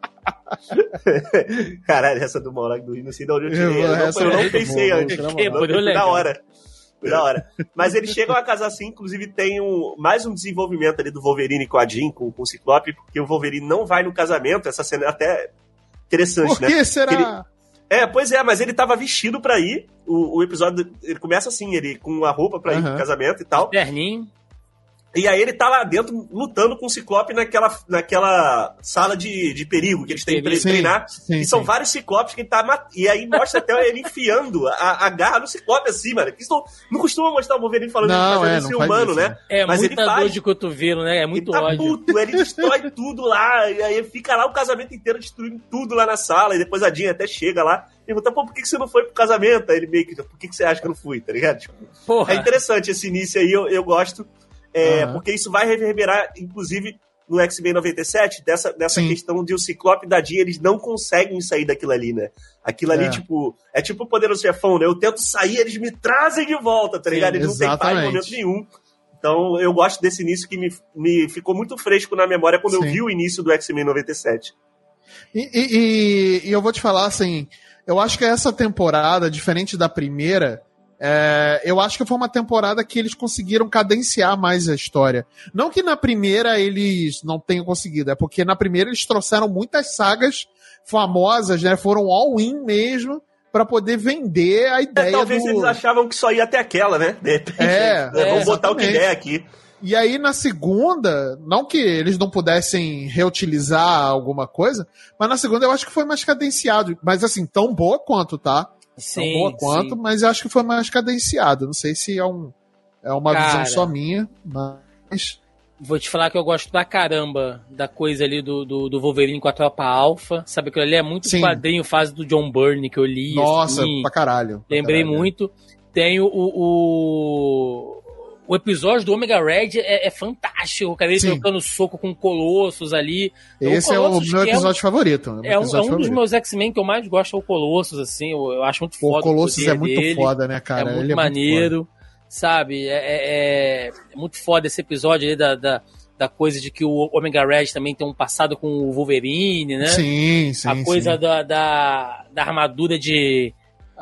Caralho, essa do Morlock do Rio, não sei de onde eu tirei. Eu não, eu não pensei boa, antes. Foi da hora. Da hora. Mas eles chegam a casar assim, inclusive tem um, mais um desenvolvimento ali do Wolverine com a Jean, com, com o Ciclope, porque o Wolverine não vai no casamento, essa cena é até interessante, né? Por que né? será? Ele, é, pois é, mas ele tava vestido pra ir, o, o episódio, ele começa assim, ele com a roupa pra uhum. ir pro casamento e tal. Terninho. E aí ele tá lá dentro lutando com o Ciclope naquela, naquela sala de, de perigo que eles têm pra ele treinar. Sim, e são sim. vários Ciclopes que ele tá mat... E aí mostra até ele enfiando a, a garra no Ciclope assim, mano. Isso não, não costuma mostrar o Wolverine falando não, fazendo é, isso não humano, isso, né? É Mas muita ele faz. dor de cotovelo, né? É muito ele tá ódio. Puto, ele destrói tudo lá. E aí fica lá o casamento inteiro destruindo tudo lá na sala. E depois a Jean até chega lá e pergunta, pô, por que você não foi pro casamento? Aí ele meio que, por que você acha que eu não fui, tá ligado? Tipo, é interessante esse início aí, eu, eu gosto. É, uhum. Porque isso vai reverberar, inclusive, no X-Men noventa e sete, dessa, dessa questão de o Ciclope e da Jean, eles não conseguem sair daquilo ali, né? Aquilo ali, é. tipo, é tipo o Poderoso Chefão, né? Eu tento sair, eles me trazem de volta, tá ligado? Sim, eles exatamente. não têm paz em momento nenhum. Então, eu gosto desse início que me, me ficou muito fresco na memória quando Sim. eu vi o início do X-Men noventa e sete. E, e, e eu vou te falar, assim, eu acho que essa temporada, diferente da primeira... É, eu acho que foi uma temporada que eles conseguiram cadenciar mais a história. Não que na primeira eles não tenham conseguido, é porque na primeira eles trouxeram muitas sagas famosas, né? Foram all-in mesmo, pra poder vender a ideia. É, talvez do... eles achavam que só ia até aquela, né? De repente, é, vamos é, botar o que der aqui. E aí na segunda, não que eles não pudessem reutilizar alguma coisa, mas na segunda eu acho que foi mais cadenciado. Mas assim, tão boa quanto, tá? Sim, tão boa quanto, sim. Mas eu acho que foi mais cadenciado. Não sei se é, um, é uma Cara, visão só minha, mas... Vou te falar que eu gosto pra caramba da coisa ali do, do, do Wolverine com a Tropa Alpha. Sabe, aquilo ali é muito Sim. quadrinho, fase do John Byrne que eu li. Nossa, assim, pra caralho. Pra lembrei caralho. muito. Tem o, o, o episódio do Omega Red é, é fantástico, cara. Ele Sim. trocando soco com Colossus ali. Esse o Colossus, é o meu episódio é, favorito. É, é um, episódio é um dos meus X-Men que eu mais gosto, é o Colossus, assim. Eu, eu acho muito foda. O Colossus o é muito dele. foda, né, cara? É muito Ele maneiro. É muito sabe? É, é, é muito foda esse episódio aí da, da, da coisa de que o Omega Red também tem um passado com o Wolverine, né? Sim, sim. A coisa sim. Da, da, da armadura de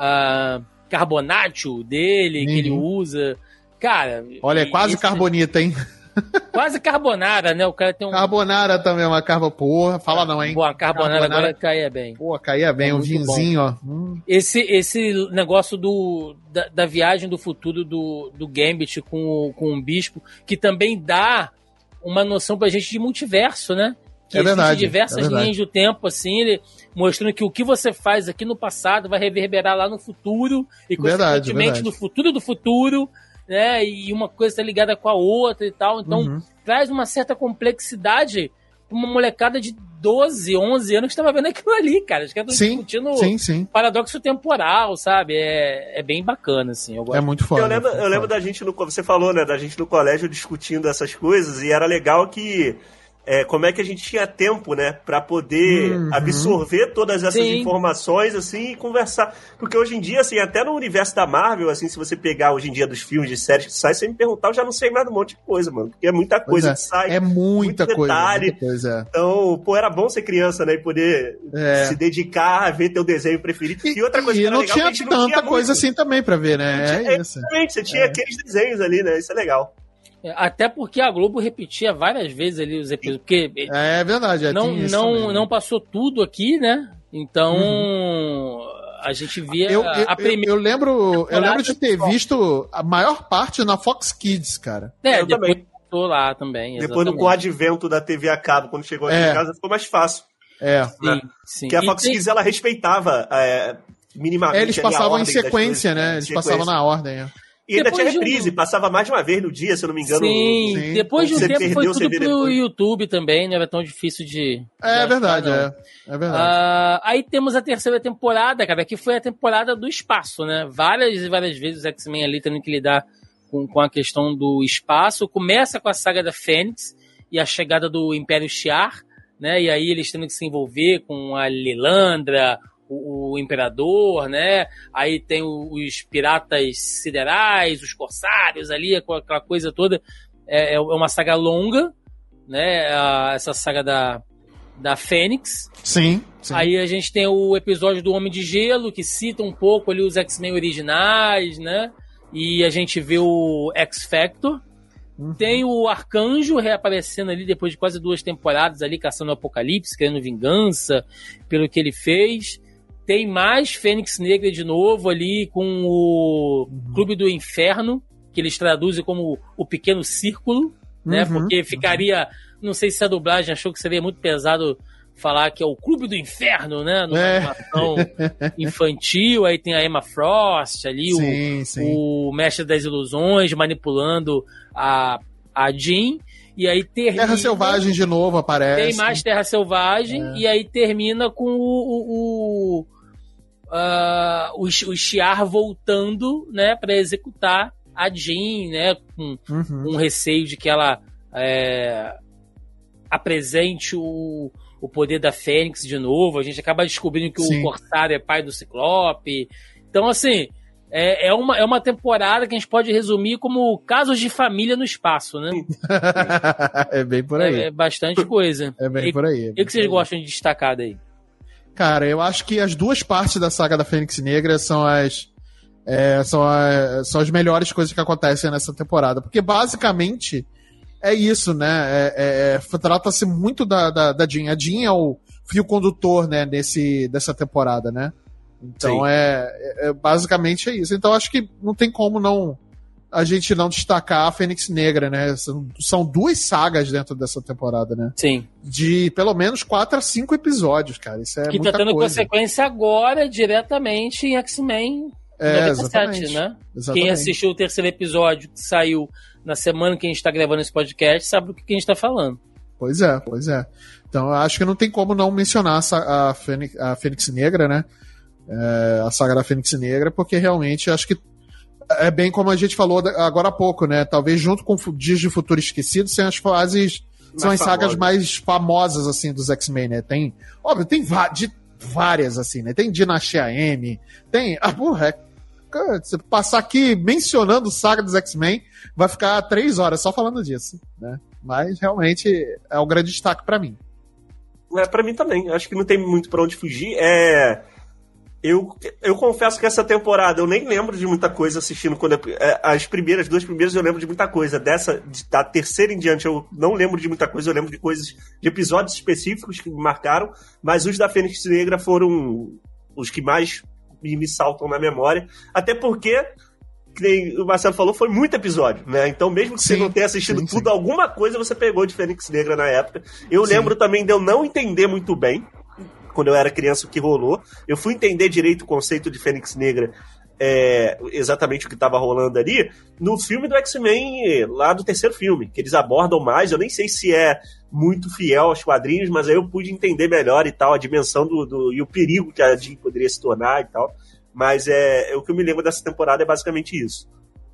uh, carbonátil dele, uhum. que ele usa. Cara... Olha, é quase esse... carbonita, hein? Quase carbonara, né? O cara tem um... Carbonara também é uma carbo... Porra, fala não, hein? Boa, a carbonara, carbonara agora caía bem. Pô, caía bem, é um vinzinho, ó. Hum. Esse, esse negócio do, da, da viagem do futuro do, do Gambit com o, com o Bispo, que também dá uma noção pra gente de multiverso, né? Que é verdade. diversas é verdade. linhas do tempo, assim, ele mostrando que o que você faz aqui no passado vai reverberar lá no futuro, e consequentemente no futuro do futuro, né? E uma coisa tá ligada com a outra e tal. Então, uhum. traz uma certa complexidade pra uma molecada de doze, onze anos que estava vendo aquilo ali, cara. Os caras estão discutindo sim, sim. paradoxo temporal, sabe? É, é bem bacana, assim. Eu gosto. É muito foda. Eu lembro, eu eu lembro da gente, no, você falou, né, da gente no colégio discutindo essas coisas, e era legal que... É, como é que a gente tinha tempo, né, pra poder uhum. absorver todas essas Sim. informações, assim, e conversar. Porque hoje em dia, assim, até no universo da Marvel, assim, se você pegar hoje em dia dos filmes, de séries que saem, você me perguntar, eu já não sei mais um monte de coisa, mano. Porque é muita coisa é. que sai. É muita muito coisa. Detalhe. Muita coisa. Então, pô, era bom ser criança, né, e poder é. se dedicar a ver teu desenho preferido. E, e outra coisa e que era não legal, tinha a gente tanta não tinha coisa muito. assim também pra ver, né? Tinha, é isso. Exatamente, você tinha é. aqueles desenhos ali, né, isso é legal. Até porque a Globo repetia várias vezes ali os episódios. Porque é verdade, é, não, não, não passou tudo aqui, né? Então uhum. a gente via eu, a eu, primeira. Eu lembro, eu lembro de ter visto a maior parte na Fox Kids, cara. É, eu depois também. Tô lá também. Exatamente. Depois com o advento da T V a cabo, quando chegou aqui é. em casa, ficou mais fácil. É. Sim, né? sim. Porque a Fox Kids ela respeitava é, minimamente. É, eles passavam em sequência, né? Eles sequência. passavam na ordem. É. E ainda depois tinha reprise, um... passava mais de uma vez no dia, se eu não me engano. Sim, Sim. depois de um tempo perdeu, foi tudo pro depois. YouTube também, não era tão difícil de... É de verdade, achar, é. É verdade. Uh, aí temos a terceira temporada, cara, que foi a temporada do espaço, né? Várias e várias vezes os X-Men ali tendo que lidar com, com a questão do espaço. Começa com a saga da Fênix e a chegada do Império Shi'ar, né? E aí eles tendo que se envolver com a Lilandra... O, o Imperador, né? Aí tem o, os piratas siderais, os corsários ali, aquela coisa toda. É, é uma saga longa, né? A, essa saga da, da Fênix. Sim, sim. Aí a gente tem o episódio do Homem de Gelo, que cita um pouco ali os X-Men originais, né? E a gente vê o X-Factor. Uhum. Tem o Arcanjo reaparecendo ali depois de quase duas temporadas ali, caçando o Apocalipse, querendo vingança pelo que ele fez. Tem mais Fênix Negra de novo ali com o uhum. Clube do Inferno, que eles traduzem como o Pequeno Círculo, né? Uhum. Porque ficaria... Não sei se a dublagem achou que seria muito pesado falar que é o Clube do Inferno, né? Numa é. animação infantil. Aí tem a Emma Frost ali, sim, o, sim. o Mestre das Ilusões manipulando a, a Jean. E aí termina... Terra Selvagem de novo aparece. Tem mais Terra Selvagem. É. E aí termina com o... o, o Uh, o, o Shi'ar voltando, né, para executar a Jean, né, com uhum. um receio de que ela é, apresente o, o poder da Fênix de novo. A gente acaba descobrindo que Sim. o Corsário é pai do Ciclope. Então, assim, é, é, uma, é uma temporada que a gente pode resumir como casos de família no espaço, né? É bem por aí. É, é bastante coisa. É bem e, por aí. É e o que vocês gostam de destacar daí? Cara, eu acho que as duas partes da saga da Fênix Negra são as, é, são, a, são as melhores coisas que acontecem nessa temporada. Porque, basicamente, é isso, né? É, é, trata-se muito da, da, da Jean. A Jean é o fio condutor, né, nesse, dessa temporada, né? Então, é, é, basicamente é isso. Então, acho que não tem como não a gente não destacar a Fênix Negra, né? São, são duas sagas dentro dessa temporada, né? Sim. De pelo menos quatro a cinco episódios, cara. Isso é que muita tá tendo coisa. consequência agora diretamente em X-Men é, noventa e sete, né? Exatamente. Quem assistiu o terceiro episódio que saiu na semana que a gente tá gravando esse podcast, sabe do que a gente tá falando. Pois é, pois é. Então eu acho que não tem como não mencionar a Fênix, a Fênix Negra, né? É, a saga da Fênix Negra, porque realmente acho que é bem como a gente falou agora há pouco, né? Talvez junto com Dias de Futuro Esquecido, são as fases, mais são as famosa. sagas mais famosas, assim, dos X-Men, né? Tem, óbvio, tem de, várias, assim, né? Tem Dinastia M, tem... Ah, porra, é, se passar aqui mencionando saga dos X-Men, vai ficar três horas só falando disso, né? Mas realmente é um grande destaque pra mim. É, pra mim também. Acho que não tem muito pra onde fugir. É... Eu, eu confesso que essa temporada eu nem lembro de muita coisa assistindo. Quando eu, é, as primeiras, duas primeiras eu lembro de muita coisa. Dessa, de, da terceira em diante eu não lembro de muita coisa. Eu lembro de coisas, de episódios específicos que me marcaram. Mas os da Fênix Negra foram os que mais me, me saltam na memória. Até porque, que o Marcelo falou, foi muito episódio, né? Então mesmo que sim, você não tenha assistido sim, tudo, sim. alguma coisa você pegou de Fênix Negra na época. Eu sim. lembro também de eu não entender muito bem quando eu era criança, o que rolou. Eu fui entender direito o conceito de Fênix Negra, é, exatamente o que estava rolando ali, no filme do X-Men, lá do terceiro filme, que eles abordam mais. Eu nem sei se é muito fiel aos quadrinhos, mas aí eu pude entender melhor e tal, a dimensão do, do e o perigo que a Jean poderia se tornar e tal. Mas é, o que eu me lembro dessa temporada é basicamente isso.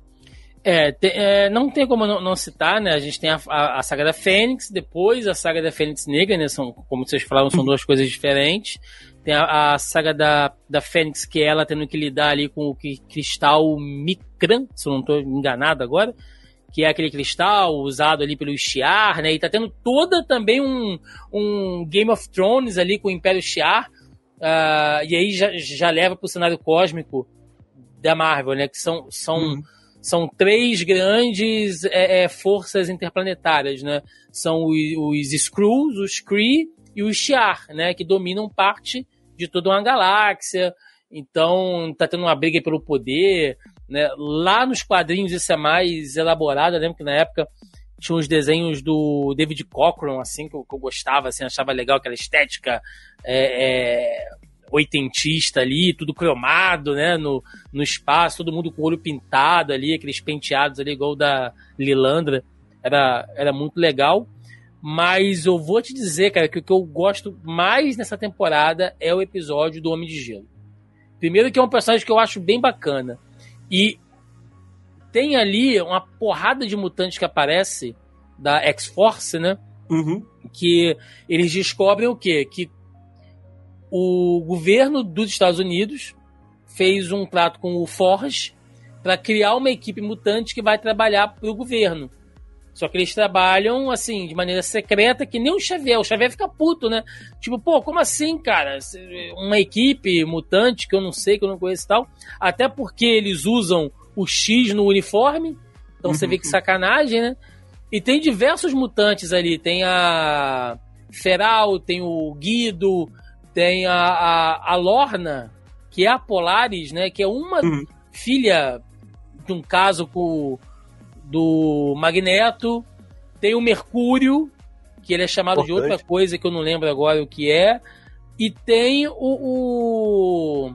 É, te, é, não tem como não, não citar, né? A gente tem a, a, a saga da Fênix, depois a saga da Fênix Negra, né? São, como vocês falaram, são duas coisas diferentes. Tem a, a saga da, da Fênix, que é ela tendo que lidar ali com o cristal Micran, se eu não estou enganado agora, que é aquele cristal usado ali pelo Shi'ar, né? E tá tendo toda também um, um Game of Thrones ali com o Império Shi'ar, uh, e aí já, já leva pro cenário cósmico da Marvel, né? Que são... são uhum. São três grandes é, é, forças interplanetárias, né? São os, os Skrulls, os Kree e os Shi'ar, né? Que dominam parte de toda uma galáxia. Então, tá tendo uma briga pelo poder, né? Lá nos quadrinhos isso é mais elaborado. Eu lembro que na época tinha uns desenhos do David Cockrum, assim, que eu, que eu gostava, assim, achava legal aquela estética... É, é, oitentista ali, tudo cromado, né, no, no espaço, todo mundo com o olho pintado ali, aqueles penteados ali igual da Lilandra, era, era muito legal. Mas eu vou te dizer, cara, que o que eu gosto mais nessa temporada é o episódio do Homem de Gelo. Primeiro que é um personagem que eu acho bem bacana, e tem ali uma porrada de mutantes que aparece da X-Force, né, uhum. que eles descobrem o quê? Que o governo dos Estados Unidos fez um trato com o Forge para criar uma equipe mutante que vai trabalhar para o governo. Só que eles trabalham, assim, de maneira secreta, que nem o Xavier. O Xavier fica puto, né? Tipo, pô, como assim, cara? Uma equipe mutante que eu não sei, que eu não conheço e tal. Até porque eles usam o X no uniforme. Então uhum. você vê que sacanagem, né? E tem diversos mutantes ali. Tem a Feral, tem o Guido... Tem a, a, a Lorna, que é a Polaris, né? Que é uma uhum. filha de um caso com, do Magneto. Tem o Mercúrio, que ele é chamado Importante. de outra coisa que eu não lembro agora o que é. E tem o, o...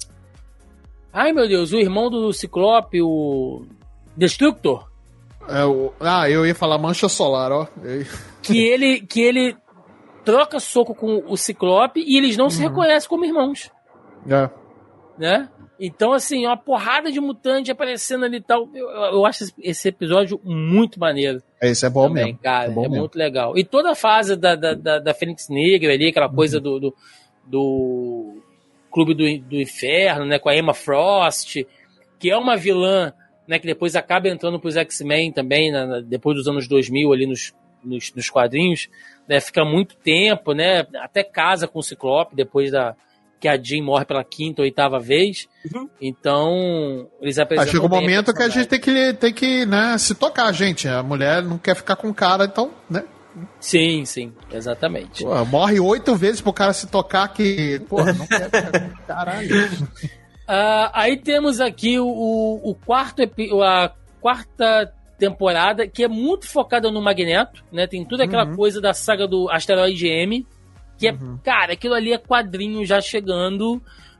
Ai, meu Deus, o irmão do Ciclope, o Destructor. É, o... Ah, eu ia falar Mancha Solar, ó. Que ele... Que ele troca soco com o Ciclope e eles não uhum. se reconhecem como irmãos. É. Né? Então, assim, uma porrada de mutante aparecendo ali e tal. Eu, eu acho esse episódio muito maneiro. Esse é bom também, mesmo. Cara, é, é mesmo. muito legal. E toda a fase da, da, da, da Fênix Negra ali, aquela coisa uhum. do, do, do Clube do, do Inferno, né? Com a Emma Frost, que é uma vilã, né? Que depois acaba entrando pros X-Men também, na, depois dos anos dois mil ali nos, nos, nos quadrinhos. Né, fica muito tempo, né? Até casa com o Ciclope depois da que a Jean morre pela quinta ou oitava vez. Uhum. Então, eles apresentam. Ah, chega um momento que a gente tem que, tem que né, se tocar, gente. A mulher não quer ficar com o cara, então, né? Sim, sim, exatamente. Pô, morre oito vezes pro cara se tocar que. Pô, não quer ficar com o caralho. Uh, aí temos aqui o, o, o quarto a quarta temporada, que é muito focada no Magneto, né? Tem toda aquela uhum. coisa da saga do Asteroide M, que é, uhum. cara, aquilo ali é quadrinho já chegando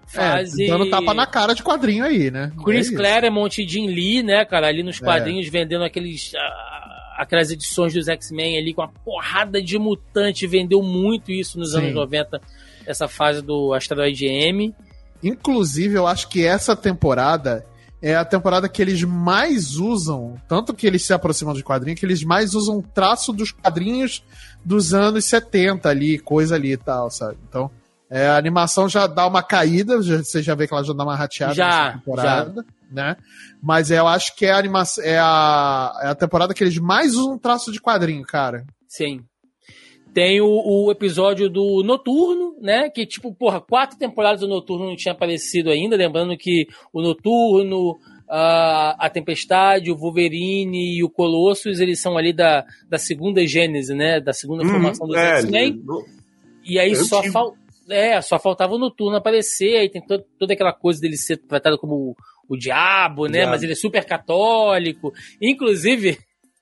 fase... É, dando tapa na cara de quadrinho aí, né? Chris é Claremont e Jim Lee, né, cara, ali nos quadrinhos é. vendendo aqueles... Uh, aquelas edições dos X-Men ali com uma porrada de mutante, vendeu muito isso nos Sim. anos noventa, essa fase do Asteroid M. Inclusive, eu acho que essa temporada é a temporada que eles mais usam, tanto que eles se aproximam de quadrinhos, que eles mais usam traço dos quadrinhos dos anos setenta ali, coisa ali e tal, sabe? Então, é, a animação já dá uma caída, já, você já vê que ela já dá uma rateada já, nessa temporada, já. né? Mas eu acho que é a, animação, é, a, é a temporada que eles mais usam traço de quadrinho, cara. Sim. Tem o, o episódio do Noturno, né? Que, tipo, porra, quatro temporadas do Noturno não tinha aparecido ainda. Lembrando que o Noturno, a, a Tempestade, o Wolverine e o Colossus, eles são ali da, da segunda gênese, né? Da segunda hum, formação dos é, X-Men. E aí só, fal, é, só faltava o Noturno aparecer. Aí tem to, toda aquela coisa dele ser tratado como o, o diabo, né? Diabo. Mas ele é super católico. Inclusive...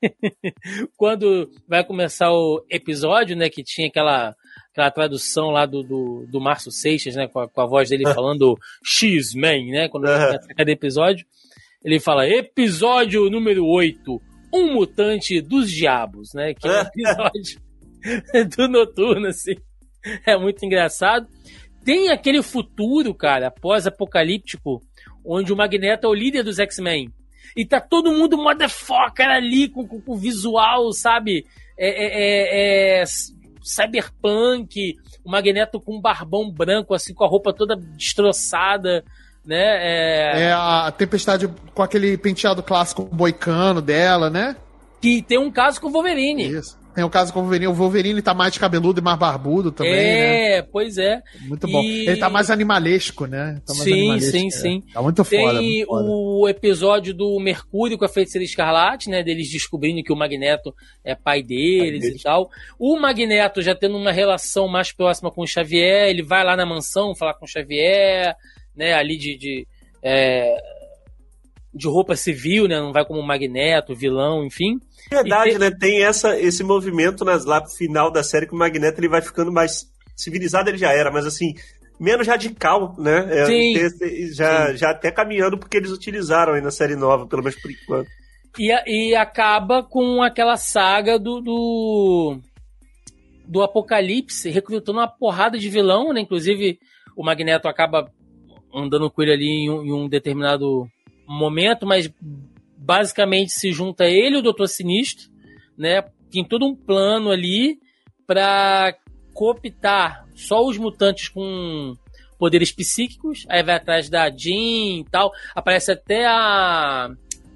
quando vai começar o episódio, né, que tinha aquela, aquela tradução lá do, do, do Márcio Seixas, né, com a, com a voz dele falando X-Men, né, quando começa cada episódio, ele fala episódio número oito, um mutante dos diabos, né, que é um episódio do Noturno, assim, é muito engraçado. Tem aquele futuro, cara, pós-apocalíptico, onde o Magneto é o líder dos X-Men. E tá todo mundo motherfucker ali, com, com, com visual, sabe? É, é, é, é cyberpunk, o Magneto com um barbão branco, assim, com a roupa toda destroçada, né? É, é a Tempestade com aquele penteado clássico boicano dela, né? Que tem um caso com o Wolverine. Isso. Tem o caso com o Wolverine. O Wolverine tá mais cabeludo e mais barbudo também, é, né? Pois é. Muito bom. E... Ele tá mais animalesco, né? Tá mais sim, animalesco, sim, é. sim. Tá muito foda. Tem muito foda. O episódio do Mercúrio com a Feiticeira Escarlate, né? Deles descobrindo que o Magneto é pai deles pai e tal. O Magneto já tendo uma relação mais próxima com o Xavier, ele vai lá na mansão falar com o Xavier, né? Ali de... de é... de roupa civil, né? Não vai como Magneto, vilão, enfim. Verdade, tem... né? Tem essa, esse movimento nas, lá pro final da série que o Magneto ele vai ficando mais civilizado, ele já era, mas assim, menos radical, né? É, sim, ter, já, sim. já até caminhando porque eles utilizaram aí na série nova, pelo menos por enquanto. E, e acaba com aquela saga do, do, do Apocalipse, recrutando uma porrada de vilão, né? Inclusive, o Magneto acaba andando com ele ali em um, em um determinado momento, mas basicamente se junta ele e o Doutor Sinistro, né? Tem todo um plano ali para cooptar só os mutantes com poderes psíquicos, aí vai atrás da Jean e tal, aparece até a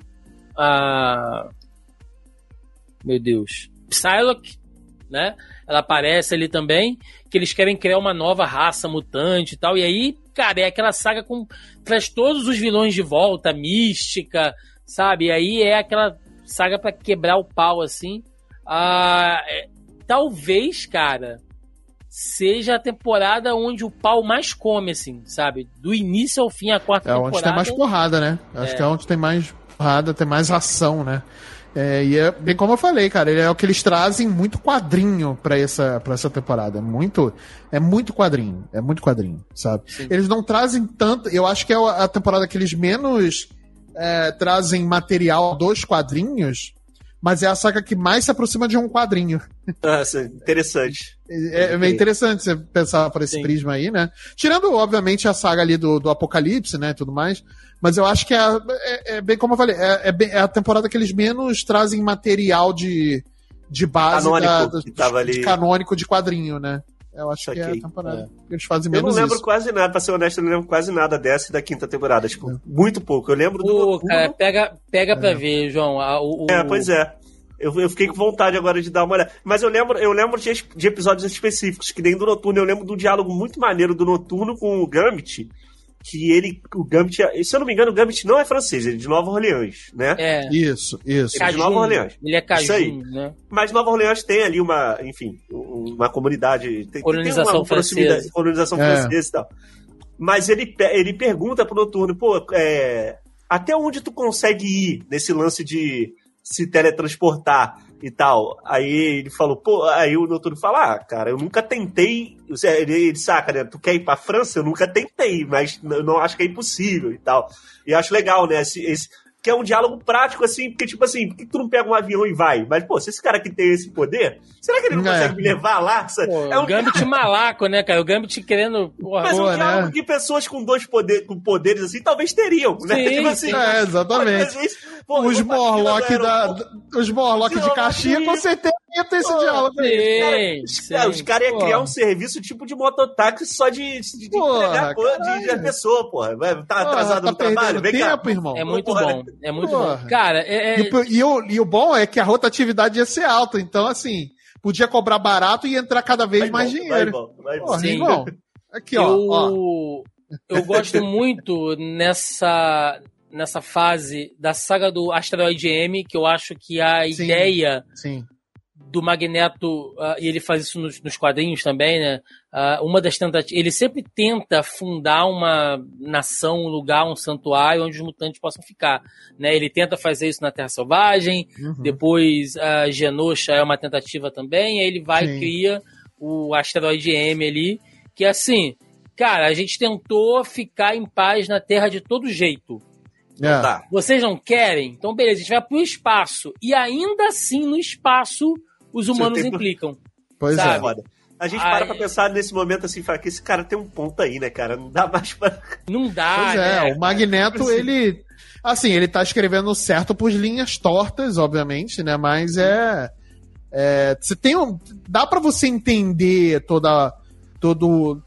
a meu Deus, Psylocke, né? Ela aparece ali também, que eles querem criar uma nova raça mutante e tal, e aí, cara, é aquela saga com traz todos os vilões de volta, Mística, sabe? E aí é aquela saga pra quebrar o pau, assim. Ah, é, talvez, cara, seja a temporada onde o pau mais come, assim, sabe? Do início ao fim, a quarta é temporada. É onde tem mais porrada, né? Acho é. que é onde tem mais porrada, tem mais ação, né? É, e é bem como eu falei, cara, é o que eles trazem muito quadrinho pra essa, pra essa temporada. É muito, é muito quadrinho, é muito quadrinho, sabe? Sim. Eles não trazem tanto. Eu acho que é a temporada que eles menos é, trazem material dos quadrinhos, mas é a saga que mais se aproxima de um quadrinho. Nossa, interessante. É, é bem interessante você pensar por esse Sim. prisma aí, né? Tirando, obviamente, a saga ali do, do Apocalipse, né, tudo mais. Mas eu acho que é, é, é bem como eu falei, é, é, bem, é a temporada que eles menos trazem material de, de base canônico, da, que tava ali... de canônico de quadrinho, né? Eu acho Saquei. que é a temporada é. que eles fazem menos isso. Eu não lembro isso. quase nada, pra ser honesto, eu não lembro quase nada dessa e da quinta temporada. Tipo, é. muito pouco. Eu lembro do... Pô, cara, pega, pega é. pra ver, João. O, o... É, pois é. Eu, eu fiquei com vontade agora de dar uma olhada. Mas eu lembro, eu lembro de, de episódios específicos, que nem do Noturno. Eu lembro do diálogo muito maneiro do Noturno com o Gambit, que ele, o Gambit, se eu não me engano, o Gambit não é francês, ele é de Nova Orleans, né? É. Isso, isso. Ele é de Nova Orleans. Ele é Cajun, isso aí. Né? Mas Nova Orleans tem ali uma, enfim, uma comunidade... Tem, colonização tem uma francesa. Colonização é. francesa e tal. Mas ele, ele pergunta pro Noturno, pô, é, até onde tu consegue ir nesse lance de se teletransportar e tal. Aí ele falou, pô, aí o Noturno fala, ah, cara, eu nunca tentei, ele, ele saca, né, tu quer ir pra França? Eu nunca tentei, mas eu não acho que é impossível e tal. E eu acho legal, né, esse, esse que é um diálogo prático, assim, porque, tipo assim, por que tu não pega um avião e vai? Mas, pô, se esse cara aqui tem esse poder, será que ele não é. consegue me levar lá? Pô, é um o Gambit diálogo... malaco, né, cara? O Gambit querendo... Porra, Mas pô, um diálogo né? que pessoas com dois poder, com poderes, assim, talvez teriam, né? Sim, tipo assim, é, exatamente. Vezes, pô, os Morlock da... Os Morlock de Caxias, com certeza ia ter esse pô, diálogo aí. Sim, cara, os caras iam criar um serviço tipo de mototáxi só de, de, de porra, entregar coisa de, de pessoa, porra. Tá atrasado porra, no tá trabalho? Vem tempo, cá. Irmão. É muito porra. bom, é muito porra. bom. Cara, é... é... E, e, o, e o bom é que a rotatividade ia ser alta, então, assim, podia cobrar barato e entrar cada vez vai mais bom, dinheiro. Vai bom, vai bom. Porra, Sim. Irmão, aqui, ó, eu, ó. Eu gosto muito nessa... nessa fase da saga do Asteroid M, que eu acho que a sim, ideia sim. do Magneto, uh, e ele faz isso nos, nos quadrinhos também, né? Uh, uma das tentativas, ele sempre tenta fundar uma nação, um lugar, um santuário onde os mutantes possam ficar, né? Ele tenta fazer isso na Terra Selvagem, uhum. depois a uh, Genosha é uma tentativa também, aí ele vai sim. e cria o Asteroid M ali, que é assim, cara, a gente tentou ficar em paz na Terra de todo jeito. É. Tá. Vocês não querem? Então, beleza, a gente vai pro espaço. E ainda assim, no espaço, os humanos tempo... implicam. Pois sabe? é. Foda. A gente para Ai... pra pensar nesse momento assim, fala que esse cara tem um ponto aí, né, cara? Não dá mais pra... Não dá, pois é, né, o Magneto, assim... ele... Assim, ele tá escrevendo certo por linhas tortas, obviamente, né? Mas é... é você tem um... Dá pra você entender toda... Todo...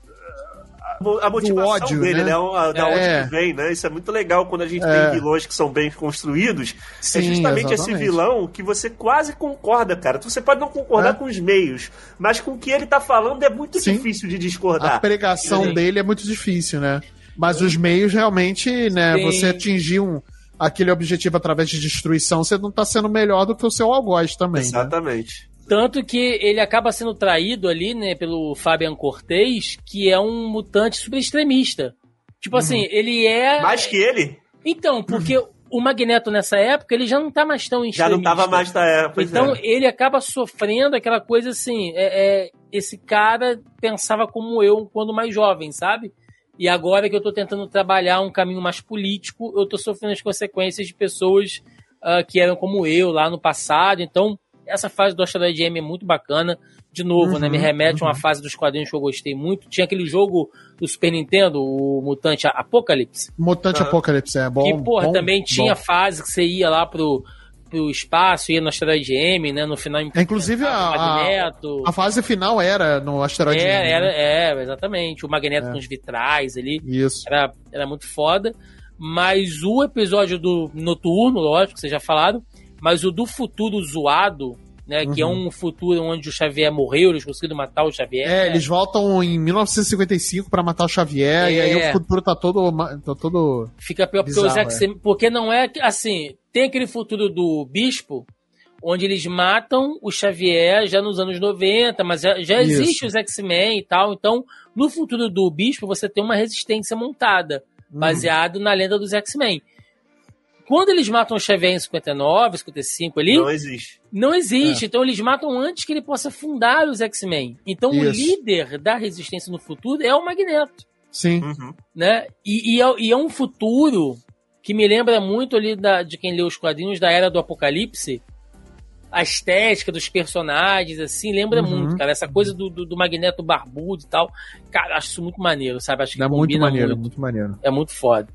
A motivação ódio, dele, né? né? Da é. onde que vem, né? Isso é muito legal quando a gente é. tem vilões que são bem construídos. Sim, é justamente exatamente. esse vilão que você quase concorda, cara. Você pode não concordar é. com os meios, mas com o que ele tá falando é muito Sim. difícil de discordar. A pregação Sim. dele é muito difícil, né? Mas os meios realmente, né? Sim. Você atingir um, aquele objetivo através de destruição, você não tá sendo melhor do que o seu algoz também. Exatamente. Né? Tanto que ele acaba sendo traído ali, né, pelo Fabian Cortez, que é um mutante super extremista. Tipo uhum. assim, ele é... Mais que ele? Então, porque uhum. o Magneto nessa época, ele já não tá mais tão extremista. Já não tava mais da época. Então, é. ele acaba sofrendo aquela coisa assim, é, é, esse cara pensava como eu quando mais jovem, sabe? E agora que eu tô tentando trabalhar um caminho mais político, eu tô sofrendo as consequências de pessoas uh, que eram como eu lá no passado, então... Essa fase do Asteroid M é muito bacana. De novo, uhum, né? Me remete uhum. a uma fase dos quadrinhos que eu gostei muito. Tinha aquele jogo do Super Nintendo, o Mutante Apocalipse. Mutante uhum. Apocalipse, é bom. Que, porra, bom, também bom. tinha fase que você ia lá pro, pro espaço, ia no Asteroid M, né? No final... Inclusive, a, Magneto. A, a fase final era no Asteroid é, M. Era, né? É, exatamente. O Magneto é. com os vitrais ali. Isso. Era, era muito foda. Mas o episódio do Noturno, lógico, que vocês já falaram, mas o do futuro zoado, né, uhum. que é um futuro onde o Xavier morreu, eles conseguiram matar o Xavier. É, eles voltam em mil novecentos e cinquenta e cinco pra matar o Xavier, é. e aí o futuro tá todo... Tá todo Fica pior bizarro, porque, os X-Men, é. porque não é assim, tem aquele futuro do Bispo, onde eles matam o Xavier já nos anos noventa, mas já, já existe os X-Men e tal, então no futuro do Bispo você tem uma resistência montada, uhum. baseado na lenda dos X-Men. Quando eles matam o Xavier em cinquenta e nove, cinquenta e cinco ali... Não existe. Não existe. É. Então eles matam antes que ele possa fundar os X-Men. Então Isso. o líder da resistência no futuro é o Magneto. Sim. Uhum. Né? E, e, é, e é um futuro que me lembra muito ali da, de quem lê os quadrinhos da Era do Apocalipse. A estética dos personagens, assim, lembra uhum. muito, cara. Essa coisa do, do, do Magneto barbudo e tal. Cara, acho isso muito maneiro, sabe? Acho que é muito maneiro, muito. muito maneiro. É muito foda.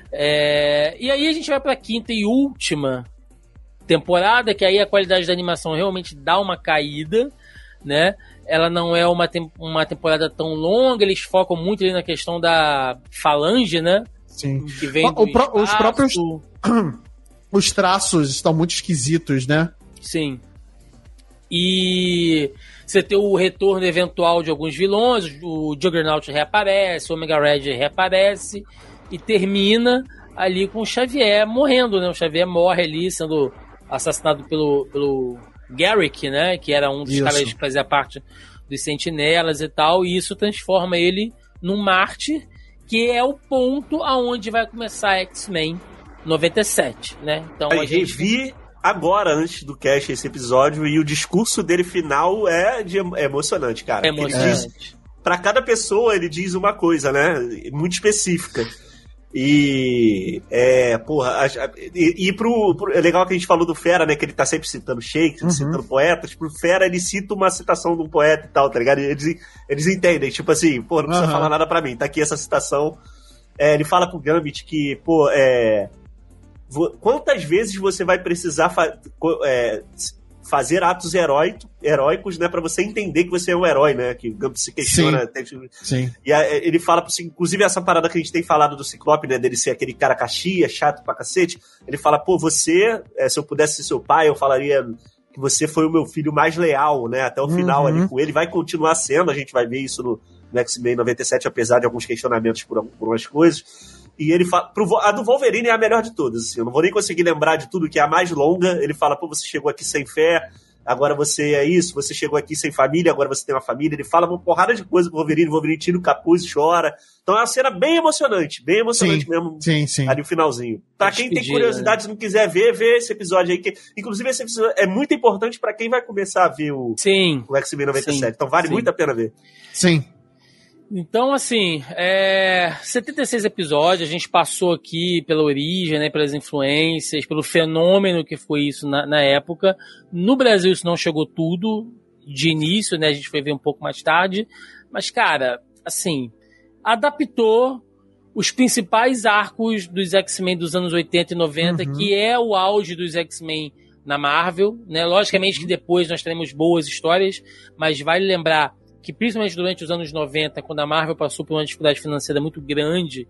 É... E aí a gente vai pra quinta e última temporada, que aí a qualidade da animação realmente dá uma caída, né? Ela não é uma, tem... uma temporada tão longa, eles focam muito ali na questão da falange, né? Sim. Que vem o, do pro, os próprios... Os traços estão muito esquisitos, né? Sim. E você tem o retorno eventual de alguns vilões, o Juggernaut reaparece, o Omega Red reaparece e termina ali com o Xavier morrendo, né? O Xavier morre ali sendo assassinado pelo, pelo Garrick, né? Que era um dos isso. caras que fazia parte dos Sentinelas e tal, e isso transforma ele num mártir, que é o ponto aonde vai começar X-Men noventa e sete, né? Então Aí, a gente... revi agora, antes do cast, esse episódio, e o discurso dele final é, de, é emocionante, cara. É emocionante. Para cada pessoa, ele diz uma coisa, né? Muito específica. E, é, porra, a, a, e, e pro, pro. É legal que a gente falou do Fera, né? Que ele tá sempre citando Shakespeare, uhum. citando poetas. Pro Fera, ele cita uma citação de um poeta e tal, tá ligado? Eles, eles entendem, tipo assim, pô, não precisa uhum. falar nada pra mim, tá aqui essa citação. É, ele fala pro Gambit que, pô, é. Quantas vezes você vai precisar fa- é, fazer atos heróicos, heróicos, né, pra você entender que você é um herói, né? Que o Gambit se questiona. Sim. Tem, Sim. E a, ele fala, inclusive essa parada que a gente tem falado do Ciclope, né, dele ser aquele cara caxias, chato pra cacete. Ele fala, pô, você, é, se eu pudesse ser seu pai, eu falaria que você foi o meu filho mais leal, né, até o uhum. final ali com ele. Vai continuar sendo, a gente vai ver isso no, no X-Men noventa e sete, apesar de alguns questionamentos por, por umas coisas. E ele fala, pro, a do Wolverine é a melhor de todas, assim, eu não vou nem conseguir lembrar de tudo, que é a mais longa. Ele fala, pô, você chegou aqui sem fé, agora você é isso, você chegou aqui sem família, agora você tem uma família. Ele fala uma porrada de coisa pro Wolverine, o Wolverine tira o capuz e chora. Então é uma cena bem emocionante, bem emocionante sim, mesmo, sim, sim. ali no finalzinho. Pra quem tem curiosidade, se não quiser ver, vê esse episódio aí, que inclusive esse episódio é muito importante pra quem vai começar a ver o, sim, o X-Men noventa e sete, sim, então vale sim. muito a pena ver. Sim. Então, assim, é, setenta e seis episódios, a gente passou aqui pela origem, né, pelas influências, pelo fenômeno que foi isso na, na época. No Brasil isso não chegou tudo de início, né, a gente foi ver um pouco mais tarde, mas, cara, assim, adaptou os principais arcos dos X-Men dos anos oitenta e noventa, uhum. que é o auge dos X-Men na Marvel, né, logicamente que depois nós teremos boas histórias, mas vale lembrar que principalmente durante os anos noventa, quando a Marvel passou por uma dificuldade financeira muito grande,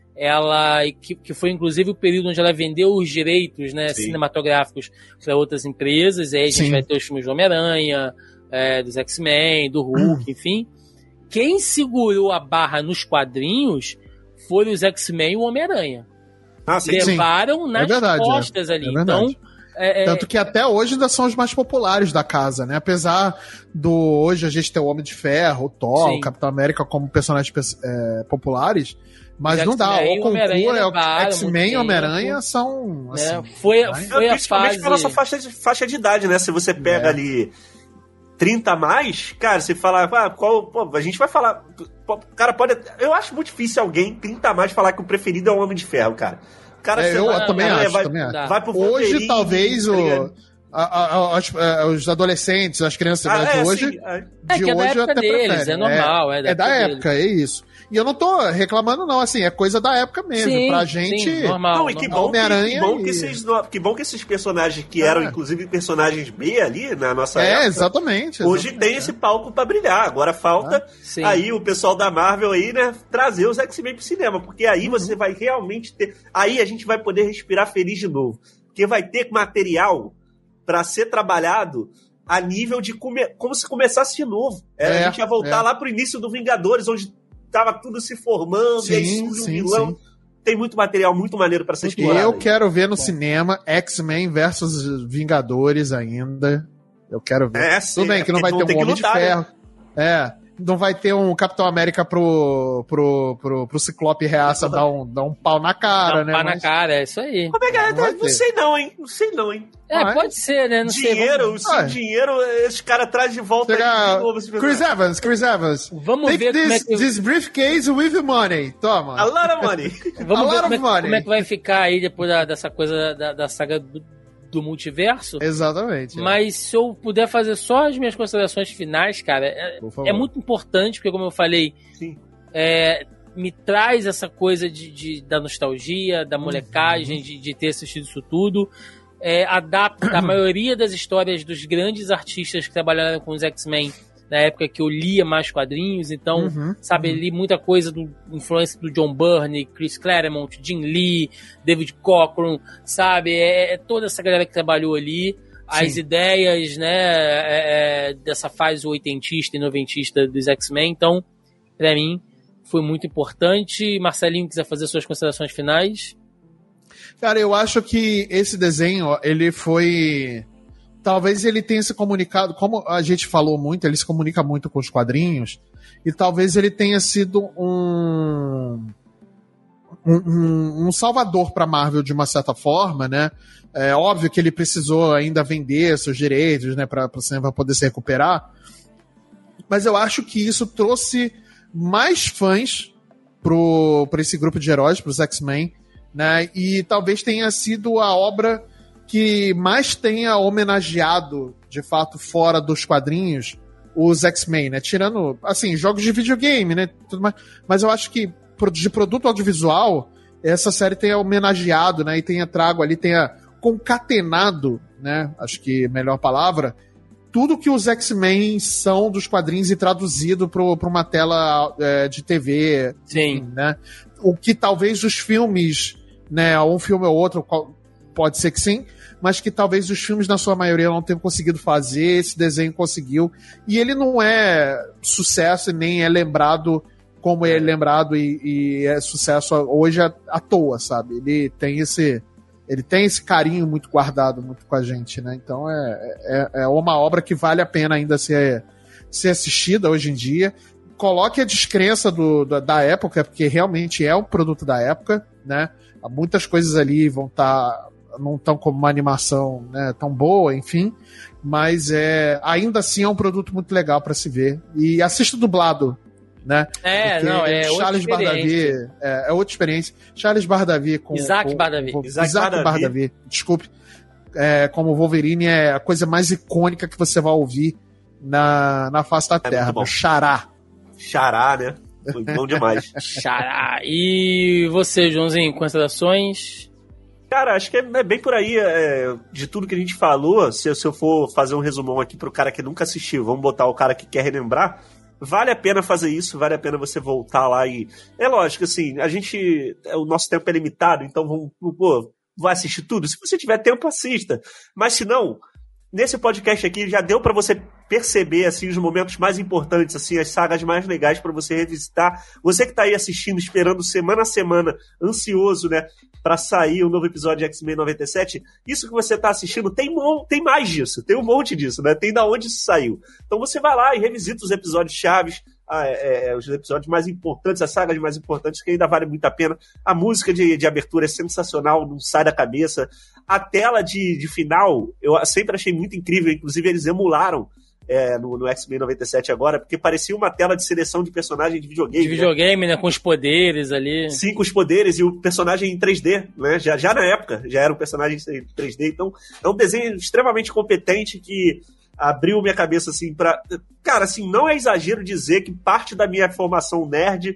ela, que, que foi inclusive o período onde ela vendeu os direitos, né, cinematográficos para outras empresas, e aí a gente Sim. vai ter os filmes do Homem-Aranha, é, dos X-Men, do Hulk, enfim. Quem segurou a barra nos quadrinhos foram os X-Men e o Homem-Aranha. Ah, sim, Levaram sim. nas é verdade, costas é. ali. É então... É, Tanto que até hoje ainda são os mais populares da casa, né? Apesar do hoje a gente ter o Homem de Ferro, o Thor, Sim. o Capitão América como personagens é, populares, mas Os não dá. O concurso é o X-Men e Homem-Aranha são assim, é, foi, né? foi a Principalmente fase... pela nossa faixa de, faixa de idade, né? Se você pega é. ali trinta a mais, cara, você fala, ah, qual, pô, a gente vai falar, pô, cara, pode, eu acho muito difícil alguém trinta a mais falar que o preferido é o Homem de Ferro, cara. Cara, é, eu vai, também, vai, acho, vai, também acho. Vai pro hoje, talvez, o, a, a, a, os adolescentes, as crianças ah, é, de hoje, assim, é. de é que é hoje da época até deles, prefere. É normal, é, é da, é da época, deles. é isso. E eu não tô reclamando, não, assim, é coisa da época mesmo. Sim, pra gente. Sim, normal, não, e que bom, Homem-Aranha. Que, que, bom e... que, esses, que bom que esses personagens que eram, é. inclusive, personagens B ali na nossa é, época. Exatamente. Hoje exatamente, tem é. esse palco pra brilhar. Agora falta ah, aí o pessoal da Marvel aí, né, trazer os X-Men pro cinema. Porque aí uhum. você vai realmente ter. Aí a gente vai poder respirar feliz de novo. Porque vai ter material pra ser trabalhado a nível de come... como se começasse de novo. É, é, a gente ia voltar é. lá pro início do Vingadores, onde tava tudo se formando, sim, e aí surge um sim, vilão. Sim. Tem muito material, muito maneiro pra ser explorado. Eu aí. quero ver no Bom. cinema X-Men versus Vingadores ainda. Eu quero ver. É, sim, Tudo bem é que não vai ter um Homem lutar, de Ferro. Né? É. Não vai ter um Capitão América pro, pro, pro, pro Ciclope Reaça dar um, dar um pau na cara, Dá um né? pau Mas... na cara, é isso aí. Como é que é? Não, não sei não, hein? Não sei não, hein? É, ah, pode é? ser, né? Não dinheiro, sei, sem dinheiro, esses caras trazem de volta Chega... de novo. Chris Evans, Chris Evans. Vamos Take ver this, como é que... this briefcase with money. Toma. A lot of money. Vamos A ver lot como, of é, money. como é que vai ficar aí depois da, dessa coisa da, da saga do, do multiverso. Exatamente. É. Mas se eu puder fazer só as minhas considerações finais, cara, é, é muito importante, porque como eu falei, Sim. É, me traz essa coisa de, de, da nostalgia, da molecagem, uhum. de, de ter assistido isso tudo. É, adapta a maioria das histórias dos grandes artistas que trabalharam com os X-Men na época que eu lia mais quadrinhos, então, uhum, sabe, uhum. li muita coisa do influência do John Byrne, Chris Claremont, Jim Lee, David Cockrum, sabe, é, é toda essa galera que trabalhou ali, as Sim. ideias, né, é, é, dessa fase oitentista e noventista dos X-Men, então, pra mim, foi muito importante. Marcelinho, quiser fazer suas considerações finais? Cara, eu acho que esse desenho, ele foi... Talvez ele tenha se comunicado, como a gente falou muito, ele se comunica muito com os quadrinhos, e talvez ele tenha sido um... um, um, um salvador pra Marvel de uma certa forma, né? É óbvio que ele precisou ainda vender seus direitos, né, pra, pra, pra poder se recuperar, mas eu acho que isso trouxe mais fãs pro, pra esse grupo de heróis, pros X-Men, né, e talvez tenha sido a obra que mais tenha homenageado, de fato, fora dos quadrinhos, os X-Men, né, tirando, assim, jogos de videogame, né, tudo mais, mas eu acho que de produto audiovisual, essa série tenha homenageado, né, e tenha trago ali, tenha concatenado, né, acho que melhor palavra, tudo que os X-Men são dos quadrinhos e traduzido para uma tela é, de T V. Sim. Enfim, né? O que talvez os filmes, né, um filme ou outro, pode ser que sim, mas que talvez os filmes, na sua maioria, não tenham conseguido fazer, esse desenho conseguiu. E ele não é sucesso e nem é lembrado como é lembrado e, e é sucesso hoje à, à toa, sabe? Ele tem esse... Ele tem esse carinho muito guardado muito com a gente, né? Então é, é, é uma obra que vale a pena ainda ser, ser assistida hoje em dia. Coloque a descrença do, da, da época, porque realmente é um produto da época, né? Muitas coisas ali vão estar... Tá, não estão como uma animação, né, tão boa, enfim. Mas é, ainda assim é um produto muito legal para se ver. E assista dublado, né? É, porque não, é Charles outra Bardavi é, é outra experiência. Charles Bardavi com Isaac com, Bardavi. com, Isaac Isaac Bardavi. Bardavi. Desculpe. É, como Wolverine é a coisa mais icônica que você vai ouvir na, na face da É Terra. muito bom. Xará. Xará, né? Foi bom demais. Xará. E você, Joãozinho, considerações? Cara, acho que é, é bem por aí, é, de tudo que a gente falou. Se, se eu for fazer um resumão aqui pro cara que nunca assistiu, vamos botar o cara que quer relembrar. Vale a pena fazer isso, vale a pena você voltar lá e... É lógico, assim, a gente... O nosso tempo é limitado, então vamos... Pô, vai assistir tudo? Se você tiver tempo, assista. Mas se não, nesse podcast aqui já deu pra você perceber, assim, os momentos mais importantes, assim, as sagas mais legais pra você revisitar. Você que tá aí assistindo, esperando semana a semana, ansioso, né, pra sair um novo episódio de X-Men noventa e sete, isso que você tá assistindo, tem, tem mais disso, tem um monte disso, né, tem da onde isso saiu. Então você vai lá e revisita os episódios chaves, ah, é, é, os episódios mais importantes, as sagas mais importantes, que ainda vale muito a pena. A música de, de abertura é sensacional, não sai da cabeça. A tela de, de final, eu sempre achei muito incrível, inclusive eles emularam É, no, no X-Men noventa e sete agora, porque parecia uma tela de seleção de personagem de videogame. De videogame, né? né? Com os poderes ali. Sim, com os poderes e o personagem em três D, né? Já, já na época, já era um personagem em três D. Então, é um desenho extremamente competente que abriu minha cabeça, assim, pra... Cara, assim, não é exagero dizer que parte da minha formação nerd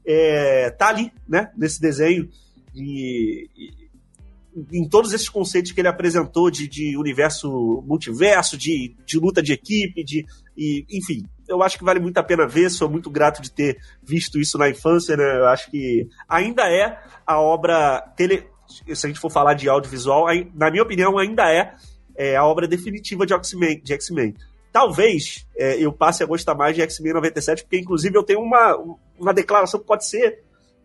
é, tá ali, né? Nesse desenho. E... e em todos esses conceitos que ele apresentou de, de universo multiverso, de, de luta de equipe, de, e, enfim, eu acho que vale muito a pena ver, sou muito grato de ter visto isso na infância, né? Eu acho que ainda é a obra, tele, se a gente for falar de audiovisual, na minha opinião, ainda é, é a obra definitiva de X-Men. De X-Men. Talvez é, eu passe a gostar mais de X-Men noventa e sete, porque inclusive eu tenho uma, uma declaração que pode ser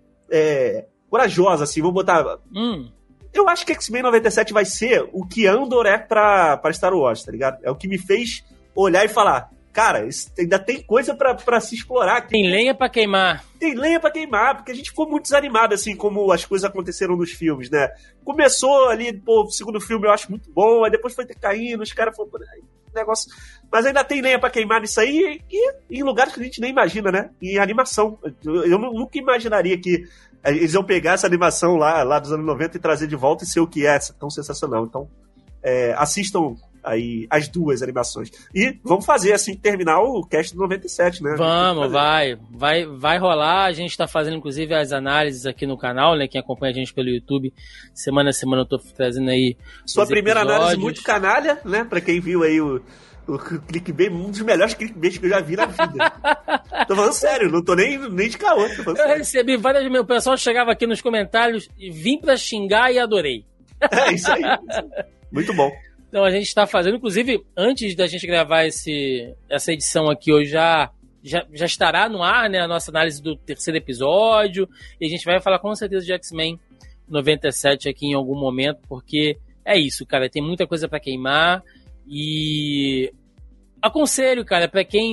é, corajosa, assim, vou botar... Hum. Eu acho que X-Men noventa e sete vai ser o que Andor é pra, pra Star Wars, tá ligado? É o que me fez olhar e falar, cara, isso ainda tem coisa pra, pra se explorar aqui. Tem lenha pra queimar. Tem lenha pra queimar, porque a gente ficou muito desanimado, assim, como as coisas aconteceram nos filmes, né? Começou ali, pô, o segundo filme eu acho muito bom, aí depois foi ter caindo, os caras foram... negócio... Mas ainda tem lenha pra queimar nisso aí, e, e em lugares que a gente nem imagina, né? Em animação. Eu, eu nunca imaginaria que eles iam pegar essa animação lá, lá dos anos noventa e trazer de volta e ser o que é tão sensacional. Então, é, assistam aí as duas animações. E vamos fazer, assim que terminar o cast do noventa e sete, né? Vamos, vai. Vai vai rolar. A gente tá fazendo, inclusive, as análises aqui no canal, né? Quem acompanha a gente pelo YouTube, semana a semana eu tô trazendo aí sua primeira episódios. Análise muito canalha, né? Pra quem viu aí o... O clickbait, um dos melhores clickbaits que eu já vi na vida. Tô falando sério, não tô nem, nem de caô. Tô falando eu sério. recebi várias... Meu pessoal chegava aqui nos comentários e vim pra xingar e adorei. É, isso aí. Isso aí. Muito bom. Então a gente tá fazendo, inclusive, antes da gente gravar esse, essa edição aqui hoje, já, já, já estará no ar, né, a nossa análise do terceiro episódio. E a gente vai falar com certeza de X-Men noventa e sete aqui em algum momento, porque é isso, cara. Tem muita coisa pra queimar. E aconselho, cara, pra quem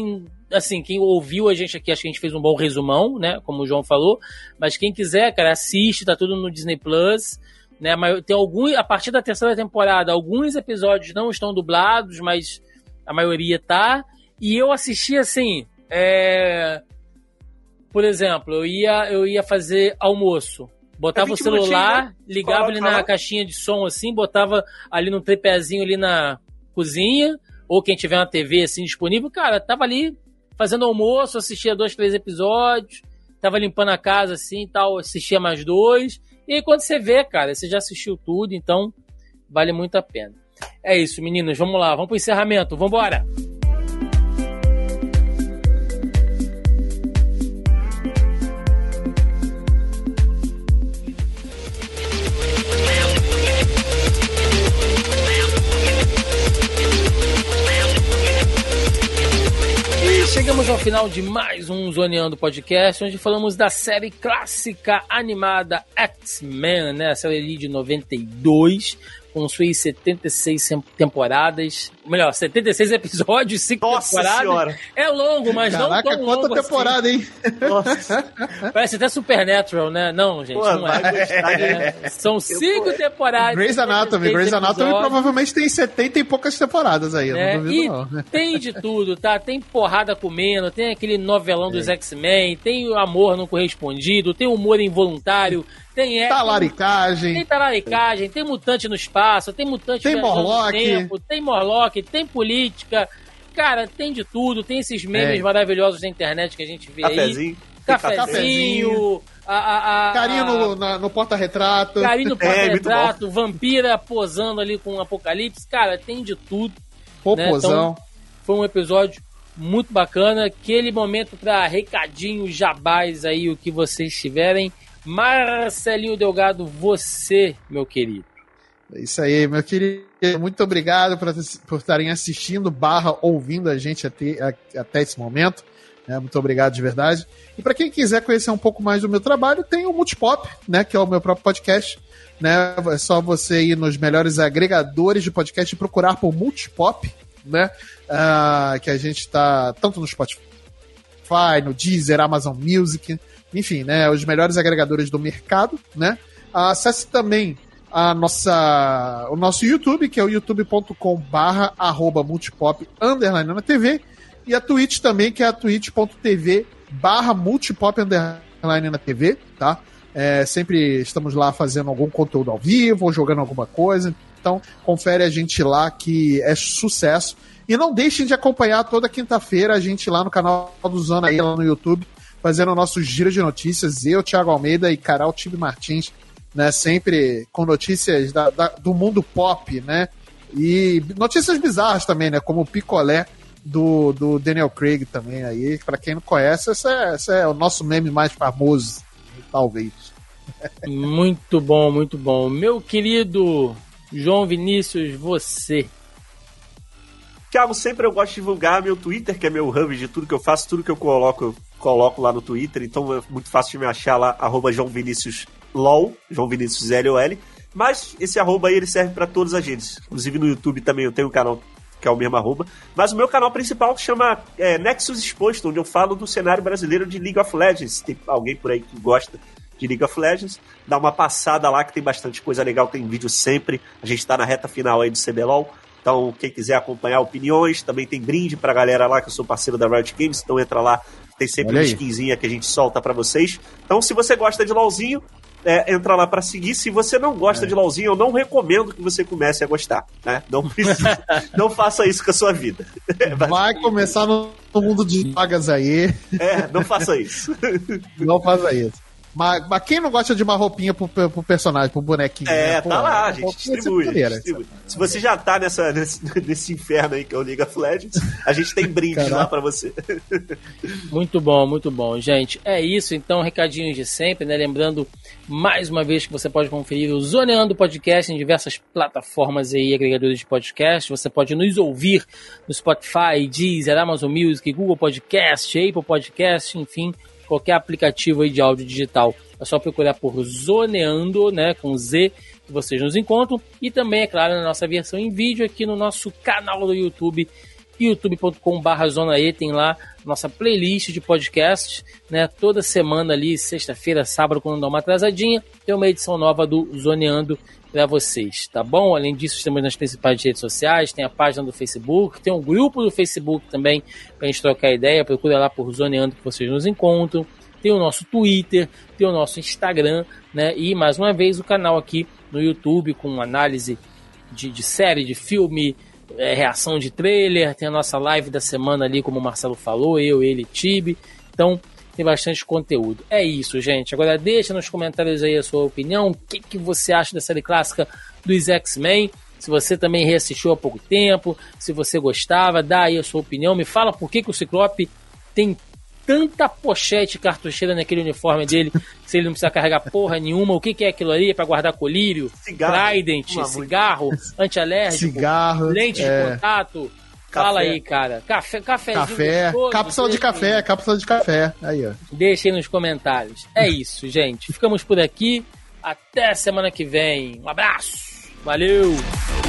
assim, quem ouviu a gente aqui, acho que a gente fez um bom resumão, né? Como o João falou. Mas quem quiser, cara, assiste, tá tudo no Disney Plus. Né? Tem algum, a partir da terceira temporada, alguns episódios não estão dublados, mas a maioria tá. E eu assisti assim. É... Por exemplo, eu ia, eu ia fazer almoço. Botava é o celular, né? Ligava ele na caixinha de som assim, botava ali no tripézinho ali na cozinha, ou quem tiver uma T V assim disponível, cara, tava ali fazendo almoço, assistia dois, três episódios, tava limpando a casa assim e tal, assistia mais dois, e aí quando você vê, cara, você já assistiu tudo, então vale muito a pena. É isso, meninos, vamos lá, vamos pro encerramento, vambora! Chegamos ao final de mais um Zoneando Podcast, onde falamos da série clássica animada X-Men, né? A série de noventa e dois, com suas setenta e seis temporadas. Melhor, setenta e seis episódios, cinco Nossa temporadas. Senhora. É longo, mas Caraca, não tão longo quanta temporada, assim. hein? Nossa. Parece até Supernatural, né? Não, gente, Pô, não é. é. São cinco Eu, temporadas. Grey's Anatomy. Grey's Anatomy provavelmente tem setenta e poucas temporadas aí, eu é, não duvido e não. Tem de tudo, tá? Tem porrada comendo, tem aquele novelão é. dos X-Men, tem o amor não correspondido, tem humor involuntário, tem... Talaricagem. Tem talaricagem, tem mutante no espaço, tem mutante tem Morlock. Tempo, tem Morlock, tem política. Cara, tem de tudo, tem esses memes é. maravilhosos da internet que a gente vê Cafezinho. aí. Cafezinho. Cafezinho. A, a, a, carinho no, na, no porta-retrato. Carinho no porta-retrato, é, vampira posando ali com o apocalipse. Cara, tem de tudo. Popozão. Né? Então, foi um episódio muito bacana. Aquele momento para recadinho, jabás aí, o que vocês tiverem. Marcelinho Delgado, você, meu querido. É isso aí, meu querido. Muito obrigado por, por estarem assistindo barra ouvindo a gente até, a, até esse momento. É, muito obrigado de verdade. E para quem quiser conhecer um pouco mais do meu trabalho, tem o Multipop, né, que é o meu próprio podcast. Né? É só você ir nos melhores agregadores de podcast e procurar por Multipop, né? Uh, que a gente está tanto no Spotify, no Deezer, Amazon Music, enfim, né, os melhores agregadores do mercado, né? Acesse também a nossa, o nosso YouTube, que é o youtube ponto com barra arroba multipop underline na T V, e a Twitch também, que é a twitch ponto tv barra multipop underline na T V, tá? É, sempre estamos lá fazendo algum conteúdo ao vivo, ou jogando alguma coisa, então confere a gente lá que é sucesso. E não deixem de acompanhar toda quinta-feira a gente lá no canal do Zona aí, lá no YouTube, fazendo o nosso giro de notícias, eu, Thiago Almeida e Carol Tibe Martins, né, sempre com notícias da, da, do mundo pop, né, e notícias bizarras também, né, como o picolé do, do Daniel Craig também, aí, pra quem não conhece, esse é, esse é o nosso meme mais famoso, talvez. Muito bom, muito bom. Meu querido João Vinícius, você... Thiago, sempre eu gosto de divulgar meu Twitter, que é meu hub de tudo que eu faço, tudo que eu coloco, eu coloco lá no Twitter, então é muito fácil de me achar lá, arroba João Vinícius LOL, João Vinícius L O L, mas esse arroba aí ele serve para todas as redes, inclusive no YouTube também eu tenho um canal que é o mesmo arroba, mas o meu canal principal chama é, Nexus Exposto, onde eu falo do cenário brasileiro de League of Legends, tem alguém por aí que gosta de League of Legends, dá uma passada lá que tem bastante coisa legal, tem vídeo sempre, a gente tá na reta final aí do C B LOL. Então, quem quiser acompanhar opiniões, também tem brinde pra galera lá, que eu sou parceiro da Riot Games, então entra lá, tem sempre uma skinzinha que a gente solta pra vocês. Então, se você gosta de LOLzinho, é, entra lá pra seguir. Se você não gosta é. de LOLzinho, eu não recomendo que você comece a gostar, né? Não precisa, não faça isso com a sua vida. Vai começar no mundo de vagas aí. É, não faça isso. Não faça isso. Mas, mas quem não gosta de uma roupinha pro, pro personagem, pro bonequinho? É, né? Pô, tá lá, a gente distribui, maneira, distribui. Se você já tá nessa, nesse, nesse inferno aí que é o League of Legends, a gente tem brindes lá pra você. Muito bom, muito bom. Gente, é isso. Então, recadinhos de sempre, né? Lembrando, mais uma vez, que você pode conferir o Zoneando Podcast em diversas plataformas e agregadores de podcast. Você pode nos ouvir no Spotify, Deezer, Amazon Music, Google Podcast, Apple Podcast, enfim... qualquer aplicativo aí de áudio digital. É só procurar por Zoneando, né, com Z, que vocês nos encontram. E também, é claro, na nossa versão em vídeo aqui no nosso canal do YouTube, youtube ponto com barra zona e, tem lá nossa playlist de podcasts, né? Toda semana ali, sexta-feira, sábado, quando dá uma atrasadinha, tem uma edição nova do Zoneando para vocês, tá bom? Além disso, estamos nas principais redes sociais, tem a página do Facebook, tem um grupo do Facebook também pra gente trocar ideia, procura lá por Zoneando que vocês nos encontram, tem o nosso Twitter, tem o nosso Instagram, né? E mais uma vez o canal aqui no YouTube com análise de, de série, de filme, é, reação de trailer, tem a nossa live da semana ali, como o Marcelo falou, eu, ele, Tibi, então tem bastante conteúdo. É isso, gente. Agora deixa nos comentários aí a sua opinião, o que, que você acha da série clássica dos X-Men, se você também reassistiu há pouco tempo, se você gostava, dá aí a sua opinião, me fala por que, que o Ciclope tem tanta pochete cartucheira naquele uniforme dele, se ele não precisa carregar porra nenhuma, o que, que é aquilo ali? É pra guardar colírio, cigarro, trident, cigarro, antialérgico, cigarro, lente é... de contato. Café. Fala aí, cara. Café, cafezinho café, gostoso, cápsula de café, aí. cápsula de café. Aí, ó. Deixa aí nos comentários. É isso, gente. Ficamos por aqui. Até semana que vem. Um abraço. Valeu.